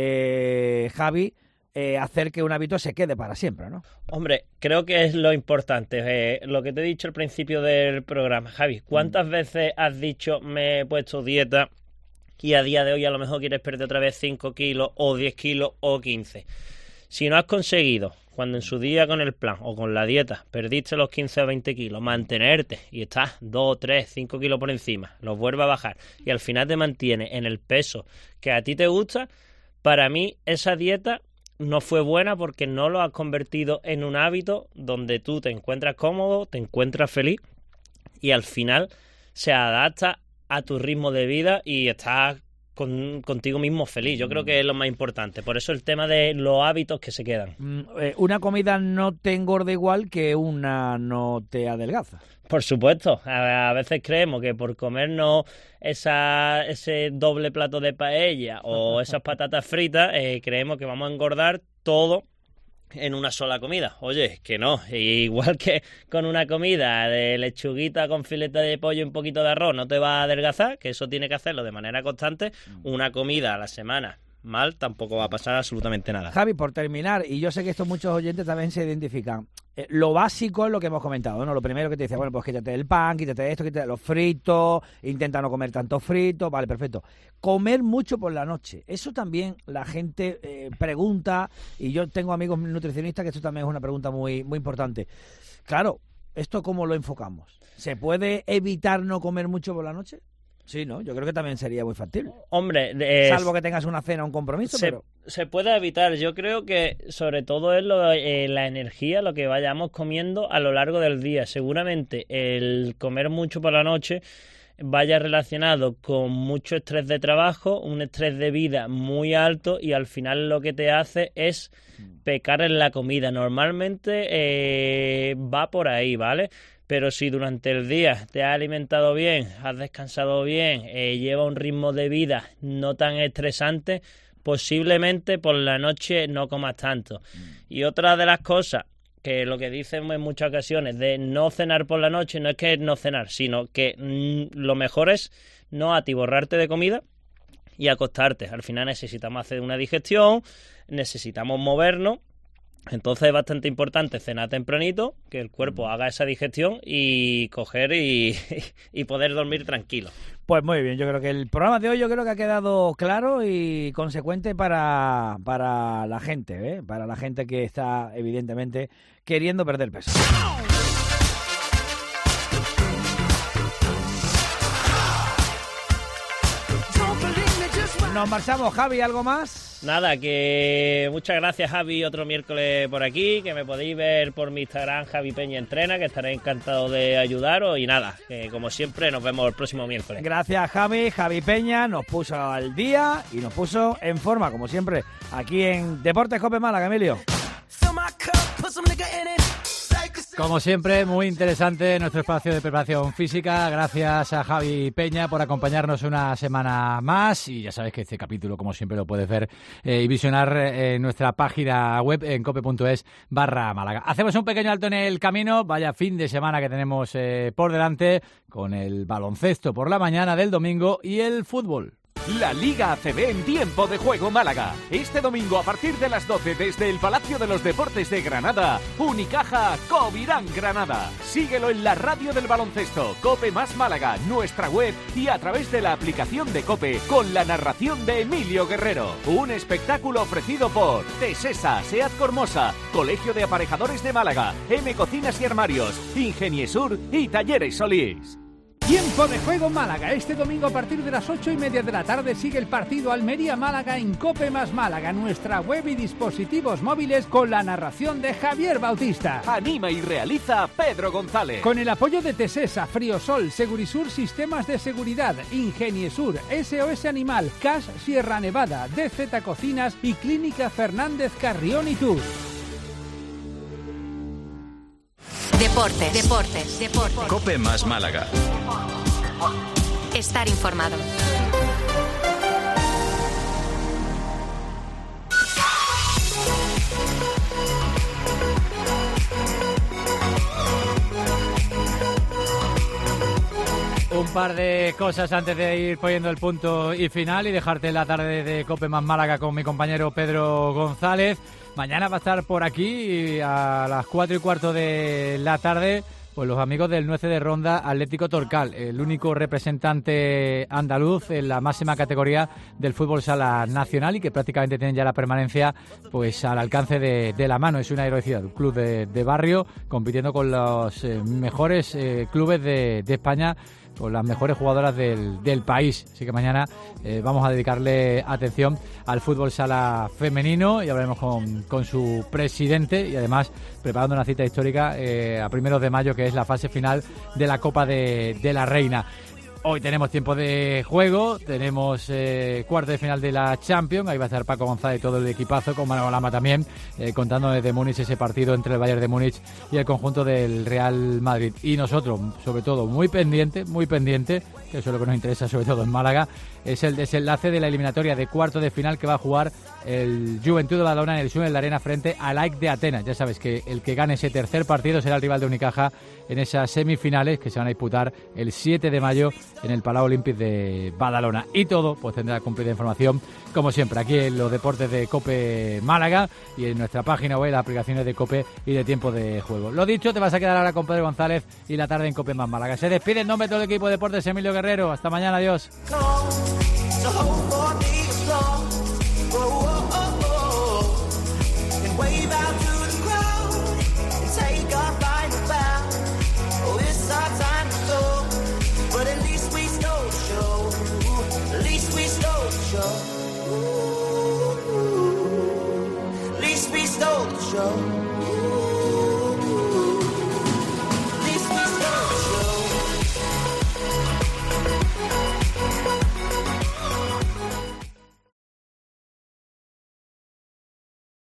Javi, hacer que un hábito se quede para siempre, ¿no? Hombre, creo que es lo importante, lo que te he dicho al principio del programa. Javi, ¿cuántas veces has dicho me he puesto dieta y a día de hoy a lo mejor quieres perder otra vez 5 kilos o 10 kilos o 15? Si no has conseguido, cuando en su día con el plan o con la dieta perdiste los 15 o 20 kilos, mantenerte y estás 2, 3, 5 kilos por encima, los vuelves a bajar y al final te mantienes en el peso que a ti te gusta, para mí esa dieta no fue buena porque no lo has convertido en un hábito donde tú te encuentras cómodo, te encuentras feliz y al final se adapta a tu ritmo de vida y estás contigo mismo feliz. Yo creo que es lo más importante. Por eso el tema de los hábitos que se quedan. Una comida no te engorda igual que una no te adelgaza. Por supuesto. A veces creemos que por comernos ese doble plato de paella o esas patatas fritas, creemos que vamos a engordar todo en una sola comida. Oye, que no. Igual que con una comida de lechuguita con filete de pollo y un poquito de arroz no te va a adelgazar, que eso tiene que hacerlo de manera constante. Una comida a la semana mal tampoco va a pasar absolutamente nada. Javi, por terminar, y yo sé que estos muchos oyentes también se identifican, lo básico es lo que hemos comentado, ¿no? Lo primero que te dice, bueno, pues quítate el pan, quítate esto, quítate los fritos, intenta no comer tanto frito, vale, perfecto. Comer mucho por la noche, eso también la gente pregunta, y yo tengo amigos nutricionistas que esto también es una pregunta muy, muy importante. Claro, ¿esto cómo lo enfocamos? ¿Se puede evitar no comer mucho por la noche? Sí, ¿no? Yo creo que también sería muy factible. Hombre, salvo que tengas una cena o un compromiso, pero se puede evitar. Yo creo que sobre todo es la energía, lo que vayamos comiendo a lo largo del día. Seguramente el comer mucho por la noche vaya relacionado con mucho estrés de trabajo, un estrés de vida muy alto y al final lo que te hace es pecar en la comida. Normalmente va por ahí, ¿vale? Pero si durante el día te has alimentado bien, has descansado bien, lleva un ritmo de vida no tan estresante, posiblemente por la noche no comas tanto. Y otra de las cosas que lo que dicen en muchas ocasiones de no cenar por la noche, no es que no cenar, sino que lo mejor es no atiborrarte de comida y acostarte. Al final necesitamos hacer una digestión, necesitamos movernos. Entonces es bastante importante cenar tempranito, que el cuerpo haga esa digestión y coger y poder dormir tranquilo. Pues muy bien, yo creo que el programa de hoy yo creo que ha quedado claro y consecuente para la gente, ¿eh? Para la gente que está evidentemente queriendo perder peso. Nos marchamos, Javi, ¿algo más? Nada, que muchas gracias, Javi, otro miércoles por aquí, que me podéis ver por mi Instagram, Javi Peña Entrena, que estaré encantado de ayudaros y nada, que como siempre nos vemos el próximo miércoles. Gracias, Javi. Javi Peña nos puso al día y nos puso en forma, como siempre, aquí en Deportes Cope Málaga, Emilio. Como siempre, muy interesante nuestro espacio de preparación física. Gracias a Javi Peña por acompañarnos una semana más. Y ya sabes que este capítulo, como siempre, lo puedes ver y visionar en nuestra página web en cope.es/Málaga. Hacemos un pequeño alto en el camino. Vaya fin de semana que tenemos por delante con el baloncesto por la mañana del domingo y el fútbol. La Liga ACB en tiempo de juego Málaga. Este domingo a partir de las 12 desde el Palacio de los Deportes de Granada, Unicaja Covirán Granada. Síguelo en la radio del baloncesto, Cope más Málaga, nuestra web y a través de la aplicación de Cope con la narración de Emilio Guerrero. Un espectáculo ofrecido por Tesesa, Seat Cormosa, Colegio de Aparejadores de Málaga, M Cocinas y Armarios, Ingeniesur y Talleres Solís. Tiempo de juego Málaga. Este domingo a partir de las 8:30 de la tarde sigue el partido Almería-Málaga en Cope más Málaga, nuestra web y dispositivos móviles con la narración de Javier Bautista. Anima y realiza Pedro González. Con el apoyo de Tesesa, Friosol, Segurisur Sistemas de Seguridad, Ingeniesur, SOS Animal, Cash Sierra Nevada, DZ Cocinas y Clínica Fernández Carrión y Tours. Deportes. Cope más Málaga. Estar informado. Un par de cosas antes de ir poniendo el punto y final y dejarte la tarde de Cope más Málaga con mi compañero Pedro González. Mañana va a estar por aquí a las 4:15 de la tarde pues los amigos del Nueces de Ronda Atlético Torcal, el único representante andaluz en la máxima categoría del fútbol sala nacional y que prácticamente tienen ya la permanencia pues al alcance de la mano. Es una heroicidad, un club de barrio compitiendo con los mejores clubes de España, con las mejores jugadoras del país. Así que mañana vamos a dedicarle atención al fútbol sala femenino y hablaremos con su presidente y además preparando una cita histórica a primeros de mayo, que es la fase final de la Copa de la Reina. Hoy tenemos tiempo de juego, tenemos cuarto de final de la Champions, ahí va a estar Paco González y todo el equipazo, con Manuel Lama también, contando desde Múnich ese partido entre el Bayern de Múnich y el conjunto del Real Madrid. Y nosotros, sobre todo, muy pendiente, que eso es lo que nos interesa sobre todo en Málaga, es el desenlace de la eliminatoria de cuarto de final que va a jugar el Juventud de Badalona en el Sur de la Arena frente al AEK de Atenas. Ya sabes que el que gane ese tercer partido será el rival de Unicaja en esas semifinales que se van a disputar el 7 de mayo en el Palau Olímpic de Badalona. Y todo pues tendrá cumplida información, como siempre, aquí en los deportes de Cope Málaga y en nuestra página web, las aplicaciones de Cope y de tiempo de juego. Lo dicho, te vas a quedar ahora con Pedro González y la tarde en Cope más Málaga. Se despide en nombre de todo el equipo de deportes Emilio Guerrero. Hasta mañana, adiós.